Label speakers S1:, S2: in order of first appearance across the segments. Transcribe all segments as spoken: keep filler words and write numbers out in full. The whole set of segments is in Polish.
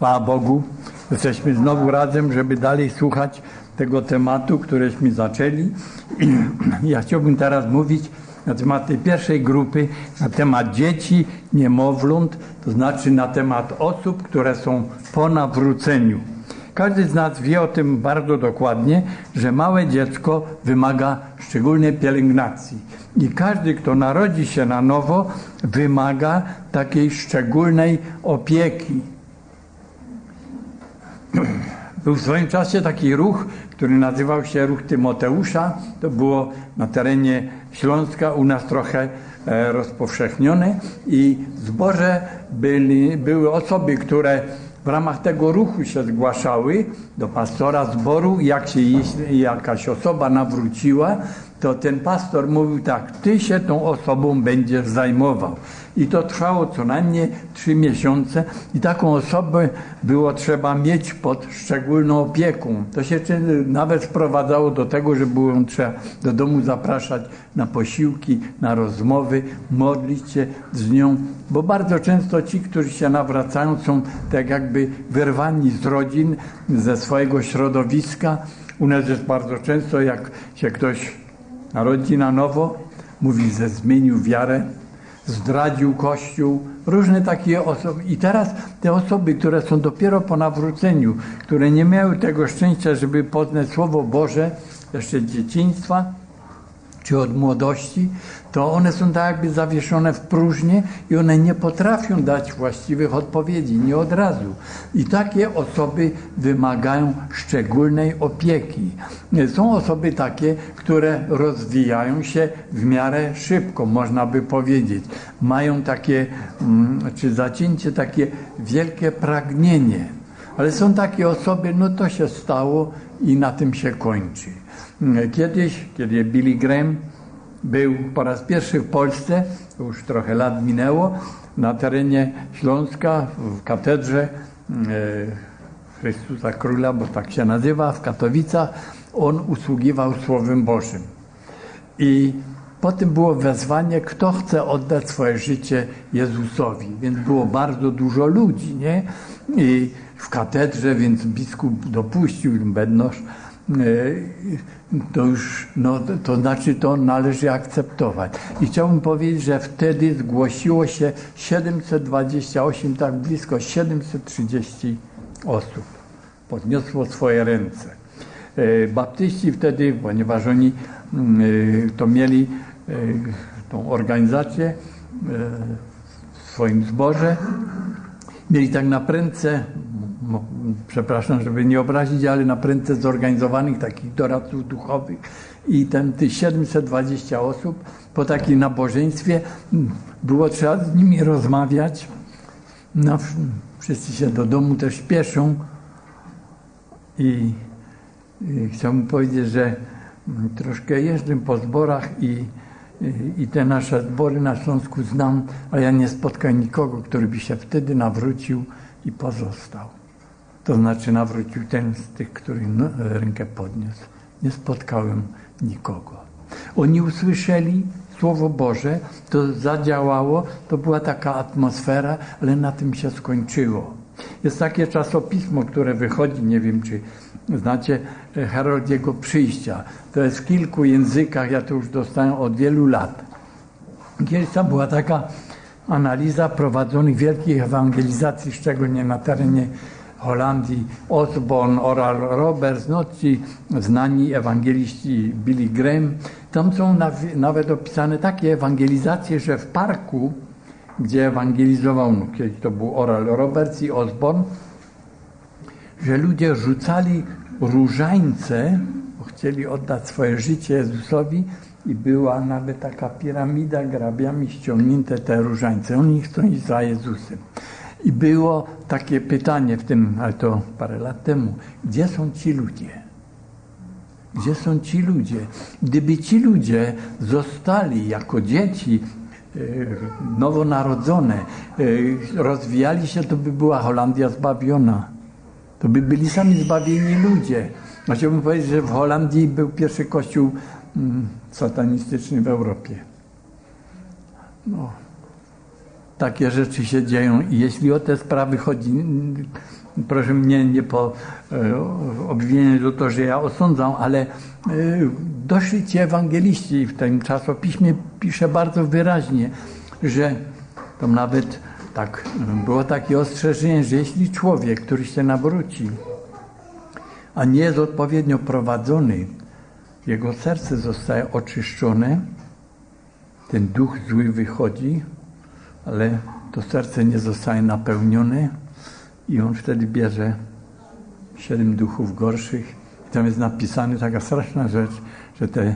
S1: Chwała Bogu, jesteśmy znowu razem, żeby dalej słuchać tego tematu, któreśmy zaczęli. I ja chciałbym teraz mówić na temat tej pierwszej grupy, na temat dzieci, niemowląt, to znaczy na temat osób, które są po nawróceniu. Każdy z nas wie o tym bardzo dokładnie, że małe dziecko wymaga szczególnej pielęgnacji. I każdy, kto narodzi się na nowo, wymaga takiej szczególnej opieki. Był w swoim czasie taki ruch, który nazywał się Ruch Tymoteusza. To było na terenie Śląska, u nas trochę e, rozpowszechnione. I w zborze byli, były osoby, które w ramach tego ruchu się zgłaszały do pastora zboru. Jak się jeśli jakaś osoba nawróciła, to ten pastor mówił tak: ty się tą osobą będziesz zajmował. I to trwało co najmniej trzy miesiące i taką osobę było trzeba mieć pod szczególną opieką. To się nawet sprowadzało do tego, że było ją trzeba do domu zapraszać na posiłki, na rozmowy, modlić się z nią, bo bardzo często ci, którzy się nawracają, są tak jakby wyrwani z rodzin, ze swojego środowiska. U nas jest bardzo często, jak się ktoś narodzi na nowo, mówi, że zmienił wiarę, zdradził Kościół, różne takie osoby. I teraz te osoby, które są dopiero po nawróceniu, które nie miały tego szczęścia, żeby poznać Słowo Boże jeszcze z dzieciństwa czy od młodości, to one są tak jakby zawieszone w próżnię i one nie potrafią dać właściwych odpowiedzi, nie od razu. I takie osoby wymagają szczególnej opieki. Są osoby takie, które rozwijają się w miarę szybko, można by powiedzieć. Mają takie, czy zacięcie, takie wielkie pragnienie. Ale są takie osoby, no to się stało i na tym się kończy. Kiedyś, kiedy Billy Graham był po raz pierwszy w Polsce, już trochę lat minęło, na terenie Śląska, w katedrze e, Chrystusa Króla, bo tak się nazywa, w Katowicach, on usługiwał Słowem Bożym. I potem było wezwanie, kto chce oddać swoje życie Jezusowi. Więc było bardzo dużo ludzi, nie? I w katedrze, więc biskup dopuścił bednosz, to już, no, to znaczy to należy akceptować. I chciałbym powiedzieć, że wtedy zgłosiło się siedemset dwadzieścia osiem, tak blisko siedemset trzydzieści osób. Podniosło swoje ręce. Baptyści wtedy, ponieważ oni to mieli tą organizację w swoim zborze, mieli tak na prędce, przepraszam, żeby nie obrazić, ale na prędce zorganizowanych takich doradców duchowych i ten tych siedemset dwadzieścia osób po takim nabożeństwie było trzeba z nimi rozmawiać. No, wszyscy się do domu też śpieszą i, i chciałbym powiedzieć, że troszkę jeżdżę po zborach i, i, i te nasze zbory na Śląsku znam, a ja nie spotkałem nikogo, który by się wtedy nawrócił i pozostał. To znaczy nawrócił ten z tych, który no, rękę podniósł. Nie spotkałem nikogo. Oni usłyszeli Słowo Boże, to zadziałało, to była taka atmosfera, ale na tym się skończyło. Jest takie czasopismo, które wychodzi, nie wiem czy znacie, Herald Jego Przyjścia. To jest w kilku językach, ja to już dostałem od wielu lat. Kiedyś tam była taka analiza prowadzonych wielkich ewangelizacji, szczególnie na terenie Holandii, Osborne, Oral Roberts, no ci znani ewangeliści Billy Graham. Tam są nawet opisane takie ewangelizacje, że w parku, gdzie ewangelizował, no kiedyś to był Oral Roberts i Osborne, że ludzie rzucali różańce, bo chcieli oddać swoje życie Jezusowi i była nawet taka piramida, grabiami ściągnięte te różańce. Oni chcą iść za Jezusem. I było takie pytanie w tym, ale to parę lat temu, gdzie są ci ludzie? Gdzie są ci ludzie? Gdyby ci ludzie zostali jako dzieci nowonarodzone, rozwijali się, to by była Holandia zbawiona. To by byli sami zbawieni ludzie. No, chciałbym powiedzieć, że w Holandii był pierwszy kościół mm, satanistyczny w Europie. No. takie rzeczy się dzieją i jeśli o te sprawy chodzi, proszę mnie nie po obwiniać do to, że ja osądzam, ale doszli ci ewangeliści i w tym czasopiśmie pisze bardzo wyraźnie, że tam nawet tak było takie ostrzeżenie, że jeśli człowiek, który się nawróci, a nie jest odpowiednio prowadzony, jego serce zostaje oczyszczone, ten duch zły wychodzi, ale to serce nie zostaje napełnione i on wtedy bierze siedem duchów gorszych. I tam jest napisane taka straszna rzecz, że te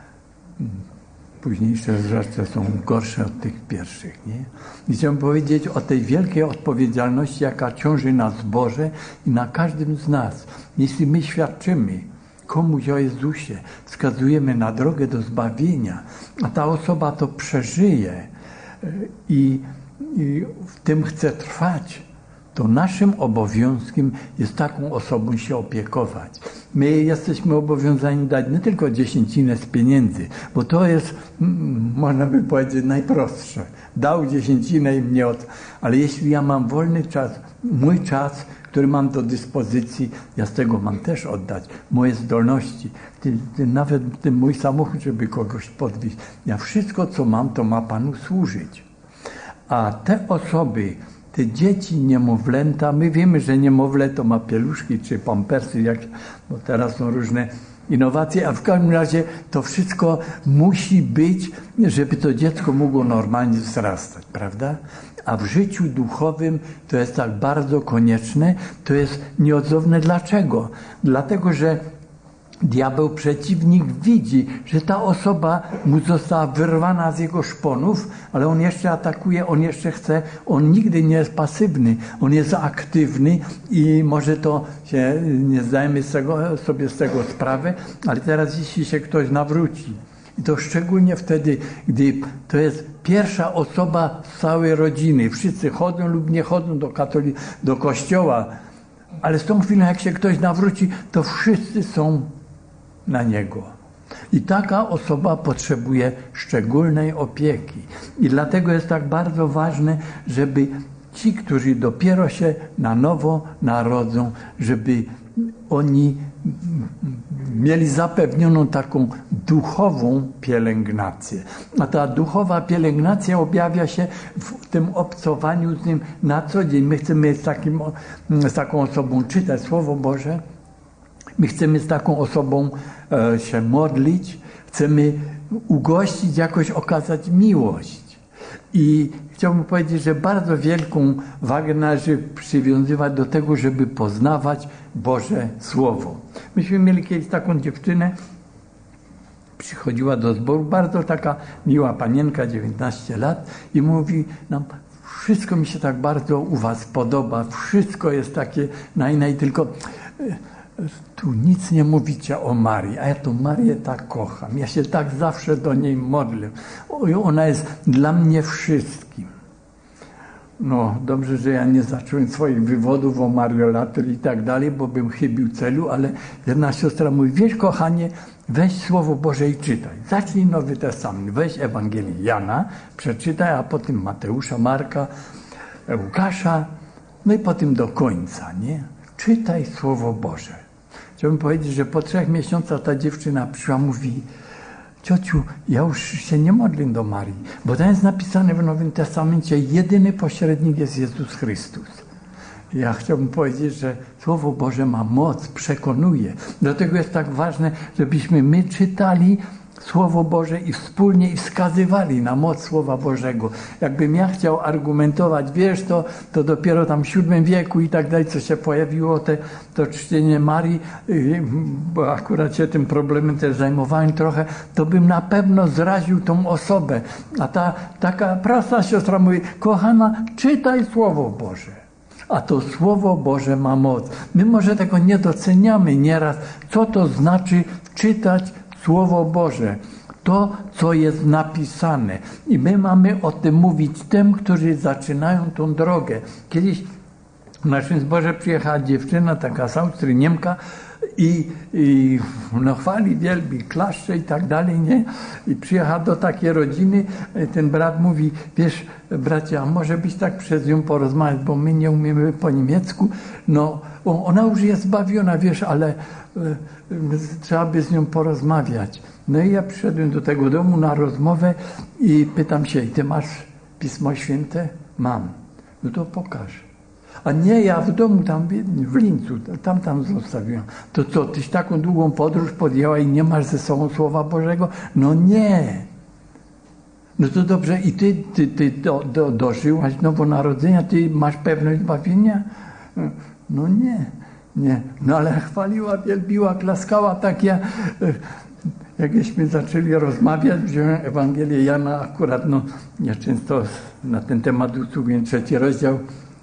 S1: późniejsze rzeczy są gorsze od tych pierwszych. Nie? I chciałbym powiedzieć o tej wielkiej odpowiedzialności, jaka ciąży na zborze i na każdym z nas. Jeśli my świadczymy komuś o Jezusie, wskazujemy na drogę do zbawienia, a ta osoba to przeżyje i, i w tym chce trwać, to naszym obowiązkiem jest taką osobą się opiekować. My jesteśmy obowiązani dać nie tylko dziesięcinę z pieniędzy, bo to jest, można by powiedzieć, najprostsze. Dał dziesięcinę i mnie od... Ale jeśli ja mam wolny czas, mój czas, który mam do dyspozycji, ja z tego mam też oddać. Moje zdolności, ty, ty, nawet ten mój samochód, żeby kogoś podwieźć. Ja wszystko, co mam, to ma Panu służyć. A te osoby, te dzieci, niemowlęta, my wiemy, że niemowlę to ma pieluszki czy pampersy, jak, bo teraz są różne innowacje, a w każdym razie to wszystko musi być, żeby to dziecko mogło normalnie wzrastać, prawda? A w życiu duchowym to jest tak bardzo konieczne, to jest nieodzowne. Dlaczego? Dlatego, że diabeł, przeciwnik, widzi, że ta osoba mu została wyrwana z jego szponów, ale on jeszcze atakuje, on jeszcze chce, on nigdy nie jest pasywny, on jest aktywny i może to się nie zdajemy z tego, sobie z tego sprawy, ale teraz jeśli się ktoś nawróci, i to szczególnie wtedy, gdy to jest pierwsza osoba z całej rodziny, wszyscy chodzą lub nie chodzą do, katoli- do kościoła, ale z tą chwilą, jak się ktoś nawróci, to wszyscy są na niego. I taka osoba potrzebuje szczególnej opieki. I dlatego jest tak bardzo ważne, żeby ci, którzy dopiero się na nowo narodzą, żeby oni mieli zapewnioną taką duchową pielęgnację. A ta duchowa pielęgnacja objawia się w tym obcowaniu z Nim na co dzień. My chcemy z, takim, z taką osobą czytać Słowo Boże, my chcemy z taką osobą e, się modlić, chcemy ugościć, jakoś okazać miłość. I chciałbym powiedzieć, że bardzo wielką wagę należy przywiązywać do tego, żeby poznawać Boże Słowo. Myśmy mieli kiedyś taką dziewczynę, przychodziła do zboru, bardzo taka miła panienka, dziewiętnaście lat i mówi nam, wszystko mi się tak bardzo u was podoba, wszystko jest takie naj, naj tylko... Tu nic nie mówicie o Marii, a ja to Marię tak kocham. Ja się tak zawsze do niej modlę. Oj, ona jest dla mnie wszystkim. No, dobrze, że ja nie zacząłem swoich wywodów o Mariolator i tak dalej, bo bym chybił celu, ale jedna siostra mówi, wiesz kochanie, weź Słowo Boże i czytaj. Zacznij Nowy Testament, weź Ewangelię Jana, przeczytaj, a potem Mateusza, Marka, Łukasza, no i potem do końca, nie? Czytaj Słowo Boże. Chciałbym powiedzieć, że po trzech miesiącach ta dziewczyna przyszła, mówi, ciociu, ja już się nie modlę do Marii, bo tam jest napisane w Nowym Testamencie, jedyny pośrednik jest Jezus Chrystus. Ja chciałbym powiedzieć, że Słowo Boże ma moc, przekonuje. Dlatego jest tak ważne, żebyśmy my czytali Słowo Boże i wspólnie i wskazywali na moc Słowa Bożego. Jakbym ja chciał argumentować, wiesz, to, to dopiero tam w siódmym wieku i tak dalej, co się pojawiło, te, to czcienie Marii, bo akurat się tym problemem też zajmowałem trochę, to bym na pewno zraził tą osobę. A ta taka prosta siostra mówi, kochana, czytaj Słowo Boże. A to Słowo Boże ma moc. My może tego nie doceniamy nieraz, co to znaczy czytać Słowo Boże, to, co jest napisane. I my mamy o tym mówić tym, którzy zaczynają tą drogę. Kiedyś w naszym zborze przyjechała dziewczyna, taka z Austrii, Niemka, i, i no chwali, wielbi, klaszcze i tak dalej, nie? I przyjechała do takiej rodziny, ten brat mówi, wiesz, bracie, a może byś tak przez nią porozmawiać, bo my nie umiemy po niemiecku, no ona już jest zbawiona, wiesz, ale e, trzeba by z nią porozmawiać. No i ja przyszedłem do tego domu na rozmowę i pytam się, ty masz Pismo Święte? Mam. No to pokaż. A nie, ja w domu tam w Lincu, tam tam zostawiłem. To co, tyś taką długą podróż podjęła i nie masz ze sobą Słowa Bożego? No nie. No to dobrze, i ty, ty, ty do, do, dożyłaś nowonarodzenia, ty masz pewność zbawienia? No nie, nie. No ale chwaliła, wielbiła, klaskała, tak ja... Jakśmy zaczęli rozmawiać, wziąłem Ewangelię Jana, akurat no, ja często na ten temat usługuję, trzeci rozdział,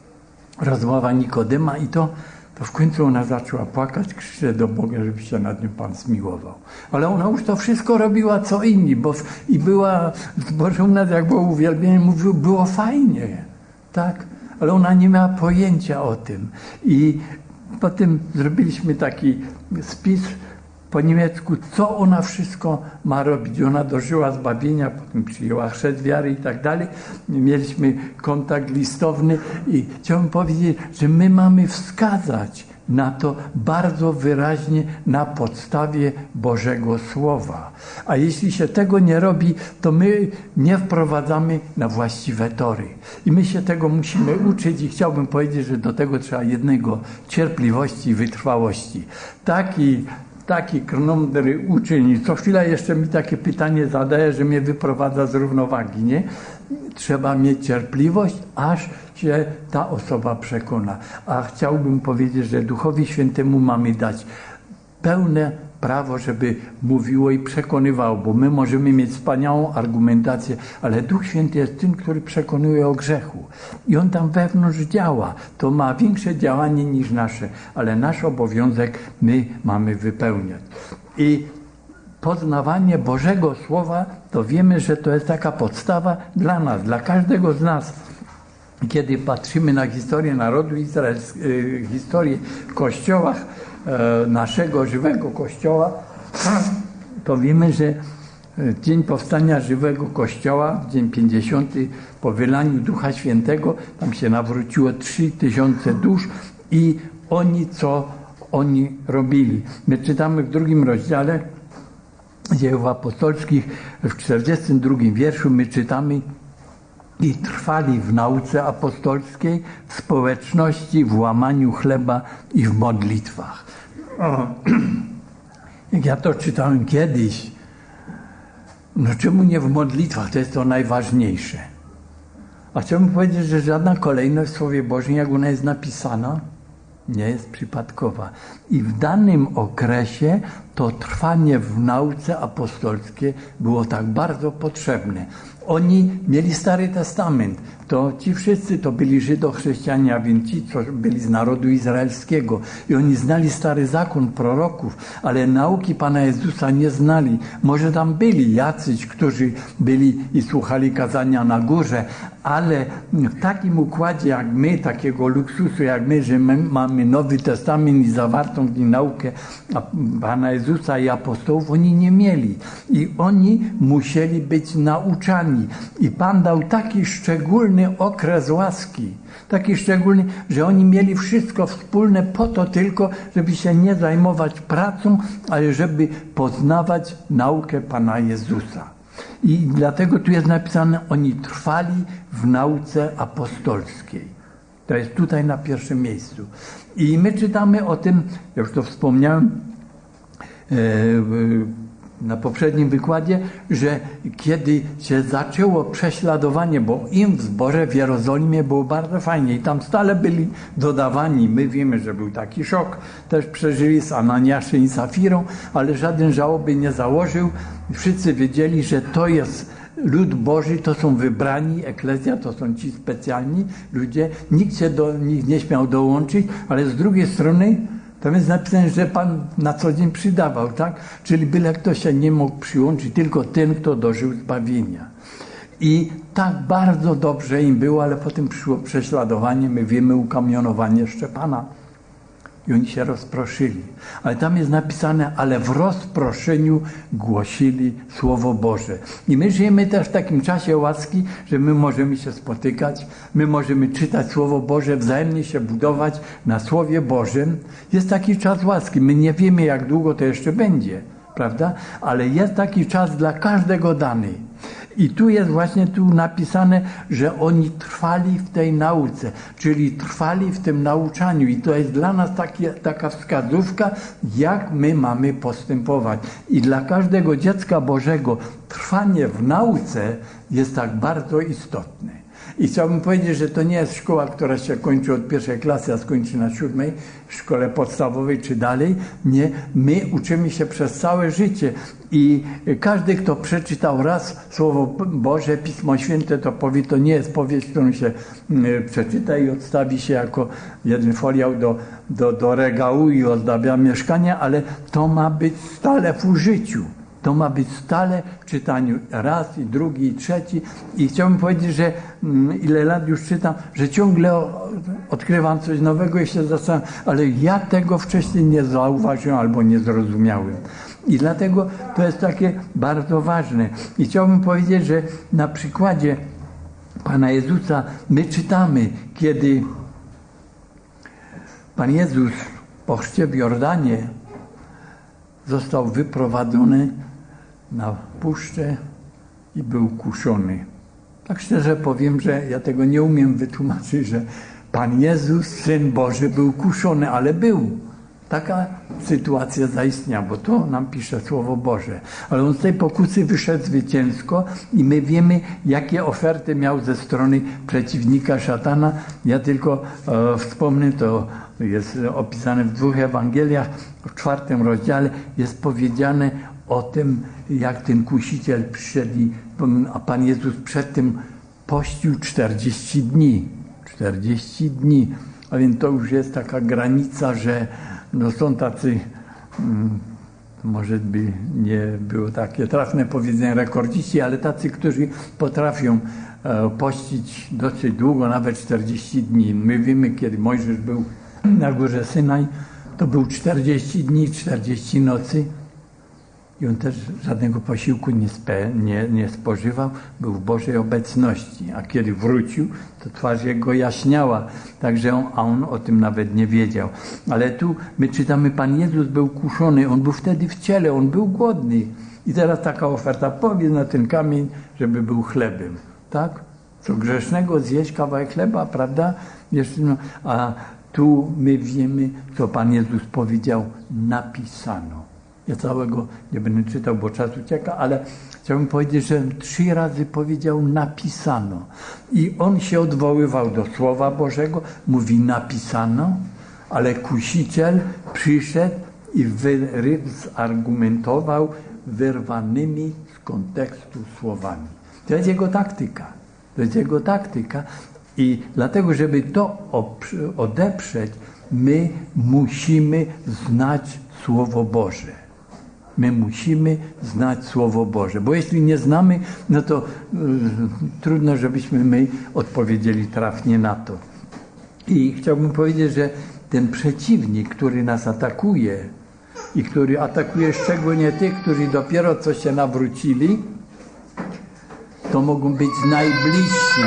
S1: rozmowa Nikodema i to, to w końcu ona zaczęła płakać, krzyczeć do Boga, żeby się nad nią Pan zmiłował. Ale ona już to wszystko robiła co inni, bo i była, zboże u nas jak było uwielbienie, mówił, było fajnie, tak? Ale ona nie miała pojęcia o tym. I potem zrobiliśmy taki spis po niemiecku, co ona wszystko ma robić. Ona dożyła zbawienia, potem przyjęła chrzest wiary i tak dalej. Mieliśmy kontakt listowny i chciałbym powiedzieć, że my mamy wskazać na to bardzo wyraźnie na podstawie Bożego Słowa. A jeśli się tego nie robi, to my nie wprowadzamy na właściwe tory. I my się tego musimy uczyć i chciałbym powiedzieć, że do tego trzeba jednego, cierpliwości i wytrwałości. Taki Taki krnądry uczeń, co chwila jeszcze mi takie pytanie zadaje, że mnie wyprowadza z równowagi, nie? Trzeba mieć cierpliwość, aż się ta osoba przekona. A chciałbym powiedzieć, że Duchowi Świętemu mamy dać pełne prawo, żeby mówiło i przekonywało, bo my możemy mieć wspaniałą argumentację, ale Duch Święty jest tym, który przekonuje o grzechu. I On tam wewnątrz działa. To ma większe działanie niż nasze, ale nasz obowiązek my mamy wypełniać. I poznawanie Bożego Słowa, to wiemy, że to jest taka podstawa dla nas, dla każdego z nas. Kiedy patrzymy na historię narodu izraelskiego, historię w kościołach, naszego żywego Kościoła, to wiemy, że dzień powstania żywego Kościoła, dzień pięćdziesiąty po wylaniu Ducha Świętego, tam się nawróciło trzy tysiące dusz i oni co oni robili. My czytamy w drugim rozdziale Dziejów Apostolskich, w czterdziestym drugim wierszu my czytamy: i trwali w nauce apostolskiej, w społeczności, w łamaniu chleba i w modlitwach. O, jak ja to czytałem kiedyś, no czemu nie w modlitwach? To jest to najważniejsze. A chciałbym powiedzieć, że żadna kolejność w Słowie Bożym, jak ona jest napisana, nie jest przypadkowa. I w danym okresie to trwanie w nauce apostolskiej było tak bardzo potrzebne. Oni mieli Stary Testament. To ci wszyscy to byli Żydochrześcijanie, a więc ci, co byli z narodu izraelskiego. I oni znali Stary Zakon proroków, ale nauki Pana Jezusa nie znali. Może tam byli jacyś, którzy byli i słuchali kazania na górze, ale w takim układzie jak my, takiego luksusu jak my, że my mamy Nowy Testament i zawartą w nim naukę Pana Jezusa i apostołów, oni nie mieli. I oni musieli być nauczani. I Pan dał taki szczególny okres łaski, taki szczególny, że oni mieli wszystko wspólne po to tylko, żeby się nie zajmować pracą, ale żeby poznawać naukę Pana Jezusa. I dlatego tu jest napisane, oni trwali w nauce apostolskiej. To jest tutaj na pierwszym miejscu. I my czytamy o tym, ja już to wspomniałem na poprzednim wykładzie, że kiedy się zaczęło prześladowanie, bo im w zborze w Jerozolimie było bardzo fajnie i tam stale byli dodawani. My wiemy, że był taki szok, też przeżyli z Ananiaszem i Safirą, ale żaden żałoby nie założył. Wszyscy wiedzieli, że to jest lud Boży, to są wybrani, eklezja, to są ci specjalni ludzie. Nikt się do nich nie śmiał dołączyć, ale z drugiej strony tam jest napisane, że Pan na co dzień przydawał, tak? Czyli byle kto się nie mógł przyłączyć, tylko ten, kto dożył zbawienia. I tak bardzo dobrze im było, ale potem przyszło prześladowanie, my wiemy, ukamionowanie Szczepana. I oni się rozproszyli. Ale tam jest napisane, ale w rozproszeniu głosili Słowo Boże. I my żyjemy też w takim czasie łaski, że my możemy się spotykać, my możemy czytać Słowo Boże, wzajemnie się budować na Słowie Bożym. Jest taki czas łaski. My nie wiemy, jak długo to jeszcze będzie, prawda? Ale jest taki czas dla każdego dany. I tu jest właśnie tu napisane, że oni trwali w tej nauce, czyli trwali w tym nauczaniu. I to jest dla nas taki, taka wskazówka, jak my mamy postępować. I dla każdego dziecka Bożego trwanie w nauce jest tak bardzo istotne. I chciałbym powiedzieć, że to nie jest szkoła, która się kończy od pierwszej klasy, a skończy na siódmej, w szkole podstawowej czy dalej. Nie, my uczymy się przez całe życie i każdy, kto przeczytał raz Słowo Boże, Pismo Święte, to powie, to nie jest powieść, którą się przeczyta i odstawi się jako jeden foliał do, do, do regału i ozdabia mieszkania, ale to ma być stale w użyciu. To ma być stale w czytaniu raz i drugi i trzeci. I chciałbym powiedzieć, że mm, ile lat już czytam, że ciągle o, odkrywam coś nowego i się zastanawiam, ale ja tego wcześniej nie zauważyłem albo nie zrozumiałem. I dlatego to jest takie bardzo ważne. I chciałbym powiedzieć, że na przykładzie Pana Jezusa my czytamy, kiedy Pan Jezus po chrzcie w Jordanie został wyprowadzony na puszczę i był kuszony. Tak szczerze powiem, że ja tego nie umiem wytłumaczyć, że Pan Jezus, Syn Boży, był kuszony, ale był. Taka sytuacja zaistniała, bo to nam pisze Słowo Boże. Ale on z tej pokusy wyszedł zwycięsko i my wiemy, jakie oferty miał ze strony przeciwnika szatana. Ja tylko e, wspomnę, to jest opisane w dwóch Ewangeliach, w czwartym rozdziale jest powiedziane o tym, jak ten kusiciel przyszedł, i, a Pan Jezus przed tym pościł czterdzieści dni. czterdzieści dni. A więc to już jest taka granica, że no są tacy, hmm, może by nie było takie trafne powiedzenie rekordziści, ale tacy, którzy potrafią e, pościć dosyć długo, nawet czterdzieści dni. My wiemy, kiedy Mojżesz był na górze Synaj, to był czterdzieści dni, czterdzieści nocy i on też żadnego posiłku nie, spe, nie, nie spożywał, był w Bożej obecności, a kiedy wrócił, to twarz jego jaśniała, także on, a on o tym nawet nie wiedział. Ale tu my czytamy, Pan Jezus był kuszony, on był wtedy w ciele, on był głodny i teraz taka oferta, powiedz na ten kamień, żeby był chlebem, tak? Co grzesznego zjeść kawałek chleba, prawda? Jeszcze, no, a tu my wiemy, co Pan Jezus powiedział, napisano. Ja całego nie będę czytał, bo czas ucieka, ale chciałbym powiedzieć, że trzy razy powiedział napisano. I on się odwoływał do Słowa Bożego, mówi napisano, ale kusiciel przyszedł i wy, zargumentował wyrwanymi z kontekstu słowami. To jest jego taktyka. To jest jego taktyka. I dlatego, żeby to odeprzeć, my musimy znać Słowo Boże. My musimy znać Słowo Boże, bo jeśli nie znamy, no to y, trudno, żebyśmy my odpowiedzieli trafnie na to. I chciałbym powiedzieć, że ten przeciwnik, który nas atakuje i który atakuje szczególnie tych, którzy dopiero co się nawrócili, to mogą być najbliżsi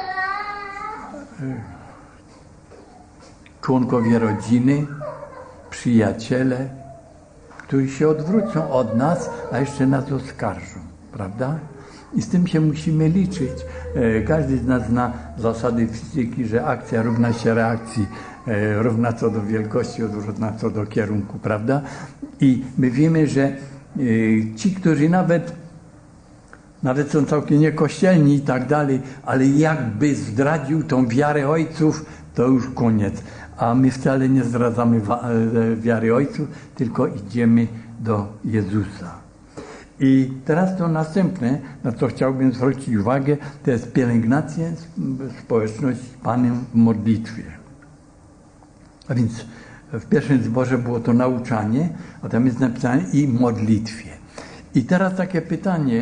S1: członkowie rodziny, przyjaciele, którzy się odwrócą od nas, a jeszcze nas oskarżą, prawda? I z tym się musimy liczyć. Każdy z nas zna zasady fizyki, że akcja równa się reakcji, równa co do wielkości, odwrotna co do kierunku, prawda? I my wiemy, że ci, którzy nawet nawet są całkiem niekościelni i tak dalej, ale jakby zdradził tą wiarę ojców, to już koniec. A my wcale nie zdradzamy wiary ojców, tylko idziemy do Jezusa. I teraz to następne, na co chciałbym zwrócić uwagę, to jest pielęgnacja społeczności z Panem w modlitwie. A więc w pierwszym zborze było to nauczanie, a tam jest napisane i modlitwie. I teraz takie pytanie,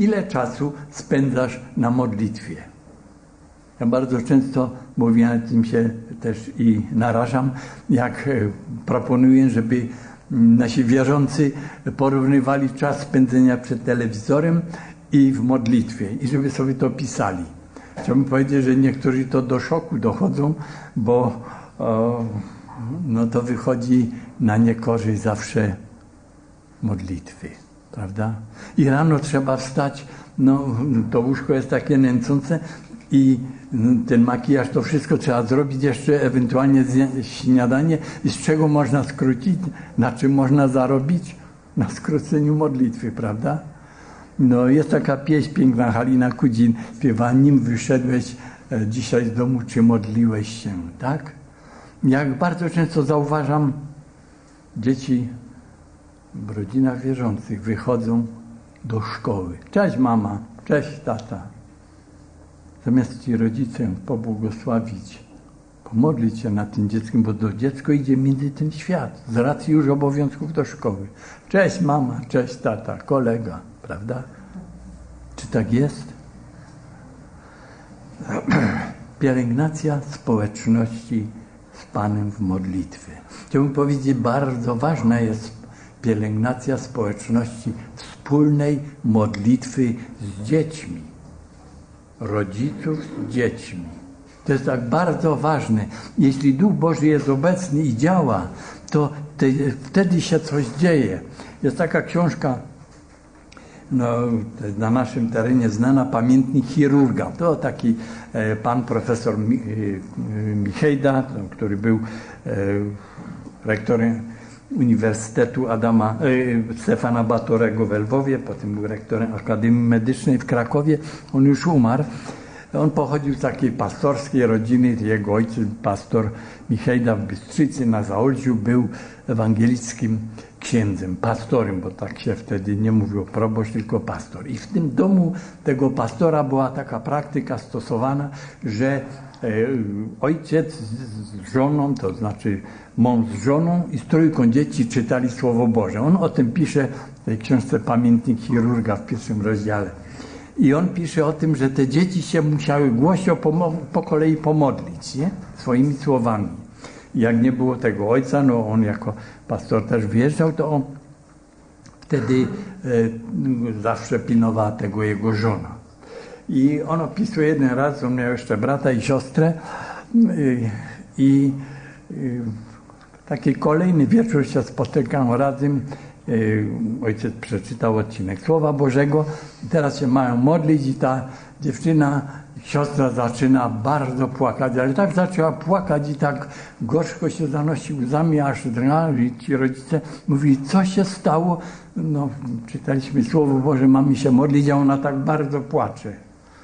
S1: ile czasu spędzasz na modlitwie? Ja bardzo często, bo ja tym się też i narażam, jak proponuję, żeby nasi wierzący porównywali czas spędzenia przed telewizorem i w modlitwie i żeby sobie to pisali. Chciałbym powiedzieć, że niektórzy to do szoku dochodzą, bo o, no to wychodzi na niekorzyść zawsze modlitwy, prawda? I rano trzeba wstać, no to łóżko jest takie nęcące i ten makijaż, to wszystko trzeba zrobić, jeszcze ewentualnie śniadanie. I z czego można skrócić? Na czym można zarobić? Na skróceniu modlitwy, prawda? No jest taka pieśń piękna, Halina Kudzin śpiewa, nim wyszedłeś dzisiaj z domu, czy modliłeś się, tak? Jak bardzo często zauważam, dzieci w rodzinach wierzących wychodzą do szkoły. Cześć mama, cześć tata. Zamiast ci rodzice pobłogosławić, pomodlić się nad tym dzieckiem, bo to dziecko idzie między ten świat, z racji już obowiązków do szkoły. Cześć mama, cześć tata, kolega, prawda? Czy tak jest? Pielęgnacja społeczności z Panem w modlitwie. Chciałbym powiedzieć, bardzo ważna jest pielęgnacja społeczności wspólnej modlitwy z dziećmi. Rodziców z dziećmi. To jest tak bardzo ważne. Jeśli Duch Boży jest obecny i działa, to te, wtedy się coś dzieje. Jest taka książka, no, na naszym terenie znana, Pamiętnik chirurga. To taki e, pan profesor Mi, e, Michejda, który był e, rektorem Uniwersytetu Adama, e, Stefana Batorego w Lwowie, potem był rektorem Akademii Medycznej w Krakowie. On już umarł. On pochodził z takiej pastorskiej rodziny. Jego ojciec, pastor Michejda w Bystrzycy na Zaolziu, był ewangelickim księdzem, pastorem, bo tak się wtedy nie mówiło proboszcz, tylko pastor. I w tym domu tego pastora była taka praktyka stosowana, że e, ojciec z, z żoną, to znaczy mąż z żoną i z trójką dzieci czytali Słowo Boże. On o tym pisze w tej książce Pamiętnik chirurga w pierwszym rozdziale. I on pisze o tym, że te dzieci się musiały głośno po, po kolei pomodlić, nie? Swoimi słowami. I jak nie było tego ojca, no on jako pastor też wyjeżdżał, to on wtedy e, zawsze pilnowała tego jego żona. I on opisuje jeden raz, on miał jeszcze brata i siostrę i, i, i taki kolejny wieczór się spotykam razem. Ojciec przeczytał odcinek Słowa Bożego i teraz się mają modlić i ta dziewczyna, siostra zaczyna bardzo płakać, ale tak zaczęła płakać i tak gorzko się zanosi łzami, aż drgali. Ci rodzice mówili, co się stało? No, czytaliśmy Słowo Boże, mamy się modlić, a ona tak bardzo płacze.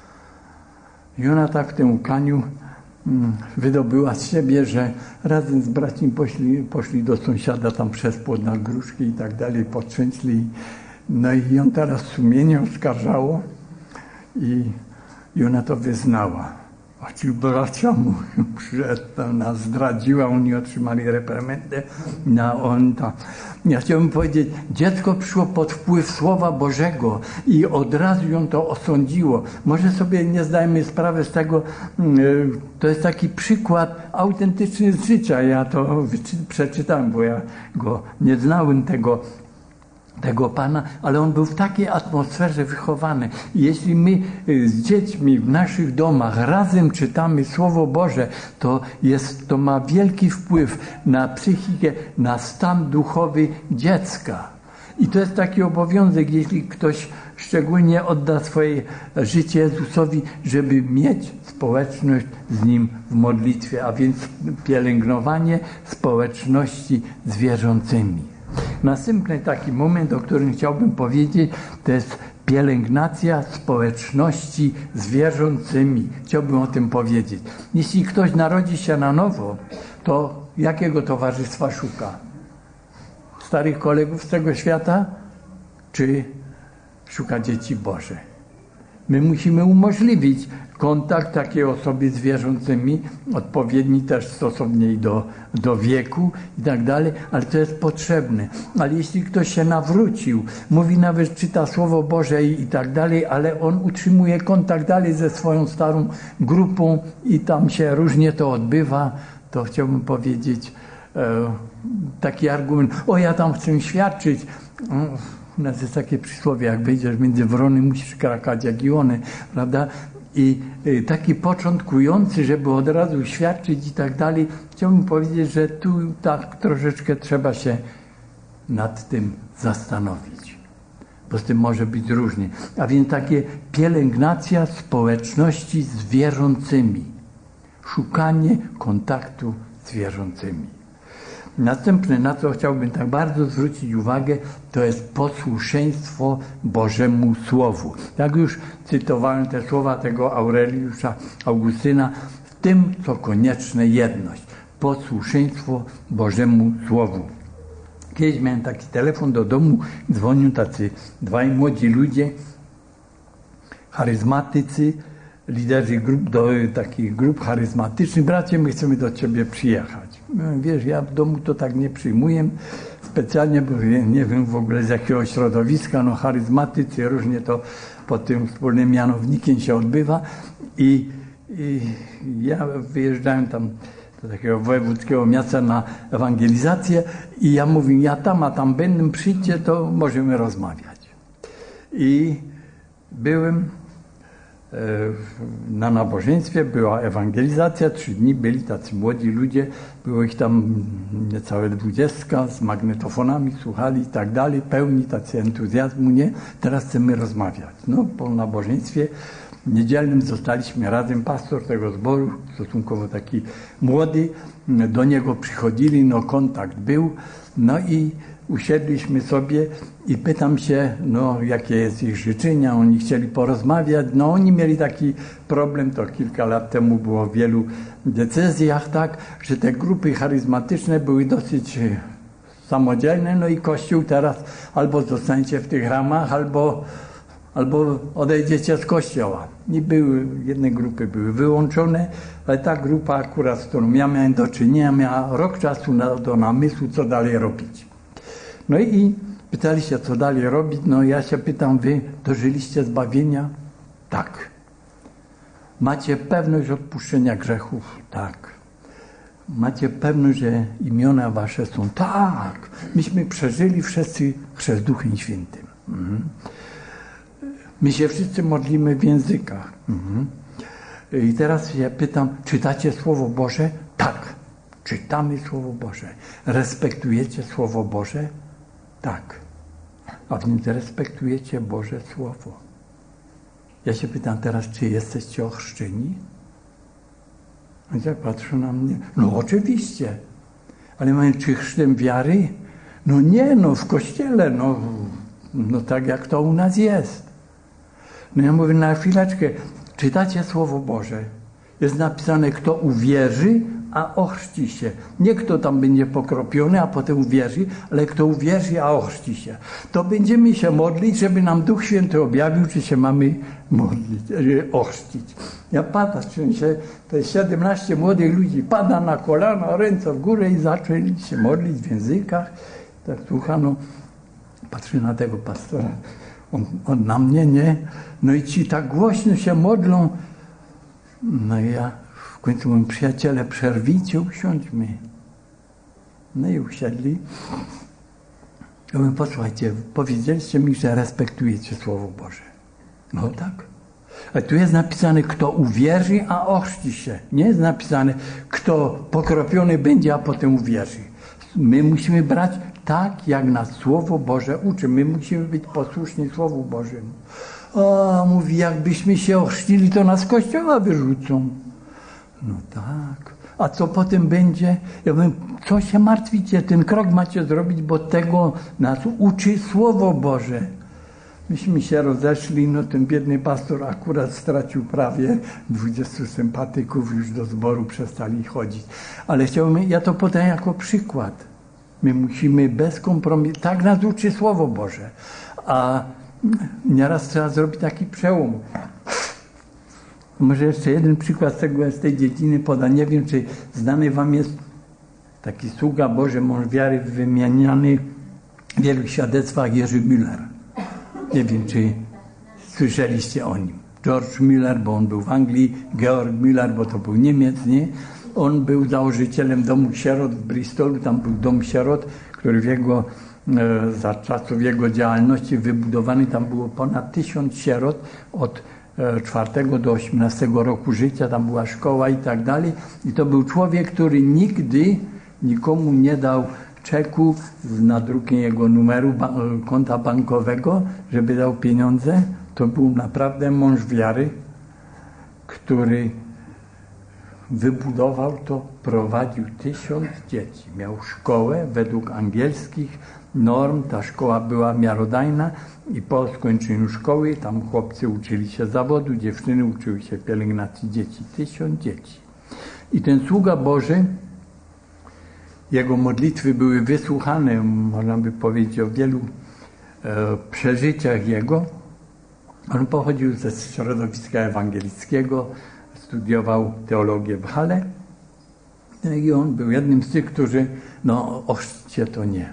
S1: I ona tak w tym łkaniu wydobyła z siebie, że razem z braćmi poszli, poszli do sąsiada tam przez płot na gruszki i tak dalej, potrzęśli. No i on teraz sumienie oskarżało i, i ona to wyznała. A ci bracia mówią, że to nas zdradziła, oni otrzymali reprymendę. No, on ta. Ja chciałbym powiedzieć, dziecko przyszło pod wpływ Słowa Bożego i od razu ją to osądziło. Może sobie nie zdajemy sprawy z tego, to jest taki przykład autentyczny z życia. Ja to przeczytałem, bo ja go nie znałem tego, tego Pana, ale on był w takiej atmosferze wychowany. I jeśli my z dziećmi w naszych domach razem czytamy Słowo Boże, to, jest, to ma wielki wpływ na psychikę, na stan duchowy dziecka. I to jest taki obowiązek, jeśli ktoś szczególnie odda swoje życie Jezusowi, żeby mieć społeczność z Nim w modlitwie, a więc pielęgnowanie społeczności z wierzącymi. Następny taki moment, o którym chciałbym powiedzieć, to jest pielęgnacja społeczności z wierzącymi. Chciałbym o tym powiedzieć. Jeśli ktoś narodzi się na nowo, to jakiego towarzystwa szuka? Starych kolegów z tego świata? Czy szuka dzieci Boże? My musimy umożliwić kontakt takiej osobie z wierzącymi, odpowiedni też stosownie do, do wieku i tak dalej, ale to jest potrzebne. Ale jeśli ktoś się nawrócił, mówi nawet, czyta Słowo Boże i, i tak dalej, ale on utrzymuje kontakt dalej ze swoją starą grupą i tam się różnie to odbywa, to chciałbym powiedzieć e, taki argument, o ja tam chcę świadczyć. U nas jest takie przysłowie, jak wejdziesz między wrony, musisz krakać jak i one, prawda? I taki początkujący, żeby od razu świadczyć i tak dalej, chciałbym powiedzieć, że tu tak troszeczkę trzeba się nad tym zastanowić, bo z tym może być różnie. A więc takie pielęgnacja społeczności z wierzącymi, szukanie kontaktu z wierzącymi. Następne, na co chciałbym tak bardzo zwrócić uwagę, to jest posłuszeństwo Bożemu Słowu. Jak już cytowałem te słowa tego Aureliusza Augustyna, w tym, co konieczne, jedność. Posłuszeństwo Bożemu Słowu. Kiedyś miałem taki telefon do domu, dzwonią tacy dwaj młodzi ludzie, charyzmatycy, liderzy grup, do takich grup charyzmatycznych. Bracie, my chcemy do ciebie przyjechać. Wiesz, ja w domu to tak nie przyjmuję specjalnie, bo nie wiem w ogóle z jakiego środowiska, no charyzmatycy, różnie to pod tym wspólnym mianownikiem się odbywa. I, i ja wyjeżdżałem tam do takiego wojewódzkiego miasta na ewangelizację i ja mówię, ja tam, a tam będę, przyjdźcie, to możemy rozmawiać. I byłem na nabożeństwie, była ewangelizacja, trzy dni byli tacy młodzi ludzie, było ich tam niecałe dwudziestka z magnetofonami, słuchali i tak dalej, pełni tacy entuzjazmu, nie? Teraz chcemy rozmawiać. No, po nabożeństwie niedzielnym zostaliśmy razem, pastor tego zboru, stosunkowo taki młody, do niego przychodzili, no kontakt był, no i usiedliśmy sobie i pytam się, no jakie jest ich życzenia, oni chcieli porozmawiać, no oni mieli taki problem, to kilka lat temu było w wielu decyzjach, tak, że te grupy charyzmatyczne były dosyć samodzielne, no i Kościół teraz albo zostańcie w tych ramach, albo, albo odejdziecie z Kościoła. I były, jedne grupy były wyłączone, ale ta grupa akurat, z którą ja miałem do czynienia, miała rok czasu na, do namysłu, co dalej robić. No i pytali się, co dalej robić. No ja się pytam, wy dożyliście zbawienia? Tak. Macie pewność odpuszczenia grzechów? Tak. Macie pewność, że imiona wasze są? Tak. Myśmy przeżyli wszyscy chrzest Duchem Świętym. Mhm. My się wszyscy modlimy w językach. Mhm. I teraz się pytam, czytacie Słowo Boże? Tak. Czytamy Słowo Boże. Respektujecie Słowo Boże? Tak. A więc respektujecie Boże Słowo. Ja się pytam teraz, czy jesteście ochrzczeni? Oni tak patrzą na mnie. No oczywiście. Ale mówię, czy chrztem wiary? No nie, no w Kościele, no, no tak jak to u nas jest. No ja mówię, na chwileczkę, czytacie Słowo Boże. Jest napisane, kto uwierzy, a ochrzci się. Nie kto tam będzie pokropiony, a potem uwierzy, ale kto uwierzy, a ochrzci się. To będziemy się modlić, żeby nam Duch Święty objawił, czy się mamy modlić, ochrzcić. Ja patrzę się, to jest siedemnaście młodych ludzi, pada na kolana, ręce w górę i zaczęli się modlić w językach. Tak słuchano, patrzę na tego pastora, on, on na mnie, nie? No i ci tak głośno się modlą. No i ja w końcu mówię, przyjaciele, przerwijcie, usiądźmy. No i usiedli. Ja mówię, posłuchajcie, powiedzieliście mi, że respektujecie Słowo Boże. No tak. A tu jest napisane, kto uwierzy, a ochrzci się. Nie jest napisane, kto pokropiony będzie, a potem uwierzy. My musimy brać tak, jak nas Słowo Boże uczy. My musimy być posłuszni Słowu Bożemu. O, mówi, jakbyśmy się ochrzcili, to nas z Kościoła wyrzucą. No tak. A co potem będzie? Ja mówię, co się martwicie? Ten krok macie zrobić, bo tego nas uczy Słowo Boże. Myśmy się rozeszli, no ten biedny pastor akurat stracił prawie dwudziestu sympatyków, już do zboru przestali chodzić. Ale chciałbym, ja to podaję jako przykład. My musimy bez kompromisu, tak nas uczy Słowo Boże. A nieraz trzeba zrobić taki przełom. Może jeszcze jeden przykład z, tego, z tej dziedziny poda. Nie wiem, czy znany wam jest taki sługa Boży, mąż wiary, wymieniany w wielu świadectwach, Jerzy Müller. Nie wiem, czy słyszeliście o nim. George Müller, bo on był w Anglii, Georg Müller, bo to był Niemiec, nie? On był założycielem domu sierot w Bristolu, tam był dom sierot, który w jego, e, za czasów jego działalności wybudowany, tam było ponad tysiąc sierot od e, czwartego do osiemnastego roku życia, tam była szkoła i tak dalej. I to był człowiek, który nigdy nikomu nie dał czeku z nadrukiem jego numeru ba konta bankowego, żeby dał pieniądze. To był naprawdę mąż wiary, który wybudował to, prowadził tysiąc dzieci. Miał szkołę według angielskich norm. Ta szkoła była miarodajna i po skończeniu szkoły tam chłopcy uczyli się zawodu, dziewczyny uczyły się pielęgnacji dzieci. Tysiąc dzieci. I ten sługa Boży, jego modlitwy były wysłuchane, można by powiedzieć o wielu e, przeżyciach jego. On pochodził ze środowiska ewangelickiego, studiował teologię w Halle i on był jednym z tych, którzy, no ochrzcie to nie.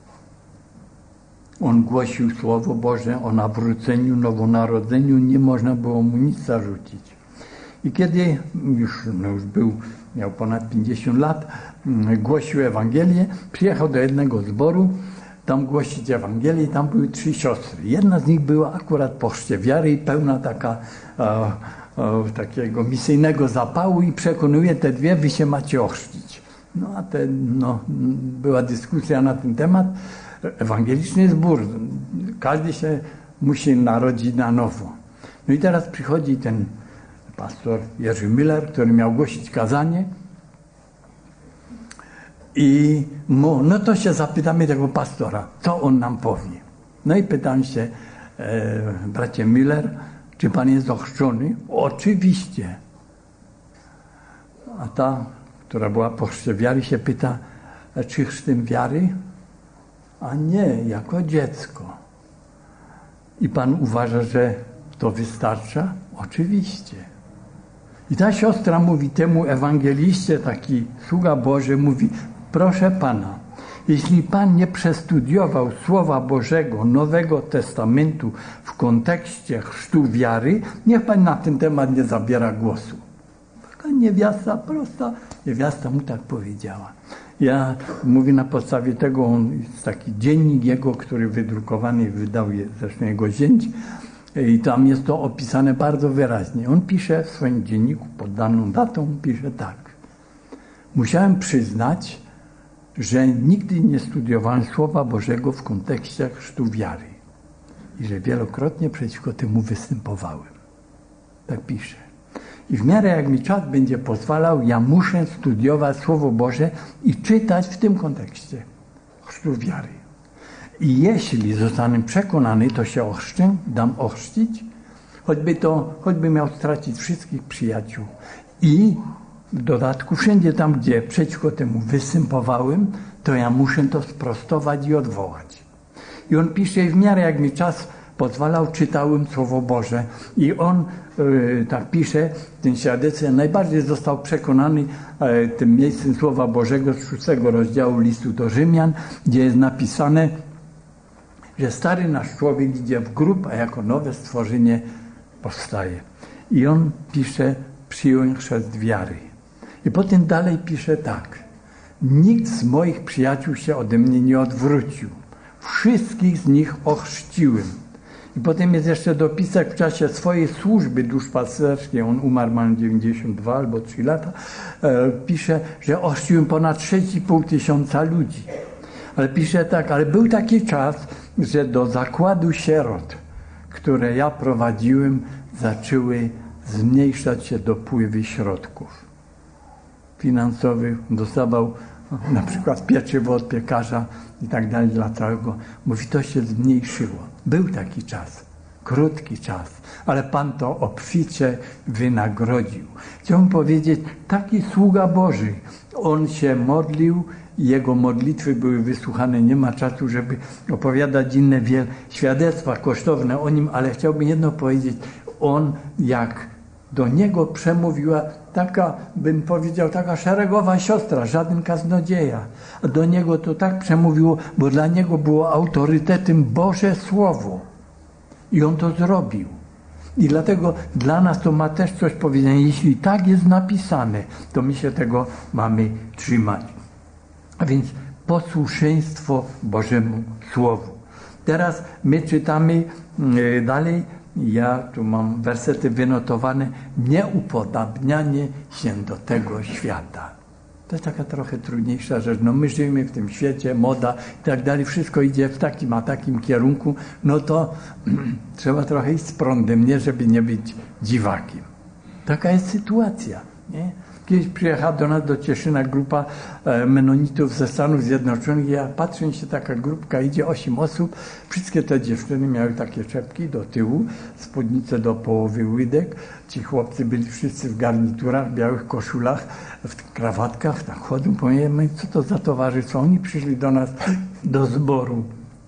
S1: On głosił Słowo Boże o nawróceniu, nowonarodzeniu, nie można było mu nic zarzucić. I kiedy już, no już był, miał ponad pięćdziesiąt lat, głosił Ewangelię, przyjechał do jednego zboru, tam głosić Ewangelię i tam były trzy siostry. Jedna z nich była akurat po chrzcie wiary i pełna taka, e, e, takiego misyjnego zapału i przekonuje te dwie, wy się macie ochrzcić. No a te, no, była dyskusja na ten temat. Ewangeliczny zbór, każdy się musi narodzić na nowo. No i teraz przychodzi ten pastor Jerzy Müller, który miał głosić kazanie. I mu, no to się zapytamy tego pastora, co on nam powie. No i pytam się, e, bracie Müller, czy pan jest ochrzczony? Oczywiście. A ta, która była po chrzcie wiary, się pyta, czy chrztem wiary? A nie, jako dziecko. I pan uważa, że to wystarcza? Oczywiście. I ta siostra mówi temu ewangeliście, taki sługa Boży, mówi, proszę pana, jeśli pan nie przestudiował Słowa Bożego, Nowego Testamentu w kontekście chrztu wiary, niech pan na ten temat nie zabiera głosu. Taka niewiasta, prosta niewiasta mu tak powiedziała. Ja mówię na podstawie tego, on jest taki dziennik jego, który wydrukowany, wydał je, zresztą jego zięć, i tam jest to opisane bardzo wyraźnie. On pisze w swoim dzienniku pod daną datą, pisze tak. Musiałem przyznać, że nigdy nie studiowałem Słowa Bożego w kontekście chrztu wiary i że wielokrotnie przeciwko temu występowałem. Tak pisze. I w miarę jak mi czas będzie pozwalał, ja muszę studiować Słowo Boże i czytać w tym kontekście chrztu wiary. I jeśli zostanę przekonany, to się ochrzczę, dam ochrzcić, choćby to, choćby miał stracić wszystkich przyjaciół. I w dodatku wszędzie tam, gdzie przeciwko temu występowałem, to ja muszę to sprostować i odwołać. I on pisze, w miarę jak mi czas pozwalał, czytałem Słowo Boże. I on yy, tak pisze, ten świadectwo, najbardziej został przekonany yy, tym miejscem Słowa Bożego z szóstego rozdziału listu do Rzymian, gdzie jest napisane, że stary nasz człowiek idzie w grób, a jako nowe stworzenie powstaje. I on pisze, przyjąłem chrzest wiary. I potem dalej pisze tak. Nikt z moich przyjaciół się ode mnie nie odwrócił. Wszystkich z nich ochrzciłem. I potem jest jeszcze dopisek w czasie swojej służby duszpasterskiej, on umarł, ma dziewięćdziesiąt dwa albo trzy lata, e, pisze, że ochrzciłem ponad sześć i pół tysiąca ludzi. Ale pisze tak, ale był taki czas, że do zakładu sierot, które ja prowadziłem, zaczęły zmniejszać się dopływy środków finansowych. Dostawał na przykład pieczywo od piekarza i tak dalej dla całego. Mówi, to się zmniejszyło. Był taki czas, krótki czas, ale Pan to obficie wynagrodził. Chciałbym powiedzieć, taki sługa Boży, on się modlił i jego modlitwy były wysłuchane. Nie ma czasu, żeby opowiadać inne wiele świadectwa kosztowne o nim, ale chciałbym jedno powiedzieć. On jak do niego przemówiła taka, bym powiedział, taka szeregowa siostra, żaden kaznodzieja. A do niego to tak przemówiło, bo dla niego było autorytetem Boże Słowo. I on to zrobił. I dlatego dla nas to ma też coś powiedzenia. Jeśli tak jest napisane, to my się tego mamy trzymać. A więc posłuszeństwo Bożemu Słowu. Teraz my czytamy dalej, ja tu mam wersety wynotowane, nieupodabnianie się do tego świata. To jest taka trochę trudniejsza rzecz. No my żyjemy w tym świecie, moda i tak dalej, wszystko idzie w takim, a takim kierunku, no to trzeba trochę iść z prądem, nie, żeby nie być dziwakiem. Taka jest sytuacja, nie? Kiedyś przyjechała do nas do Cieszyna grupa e, menonitów ze Stanów Zjednoczonych. Ja patrzę się, taka grupka idzie, osiem osób. Wszystkie te dziewczyny miały takie czepki do tyłu, spódnice do połowy łydek. Ci chłopcy byli wszyscy w garniturach, w białych koszulach, w krawatkach. Tak chodzą, powiemy, co to za towarzystwo. Oni przyszli do nas do zboru.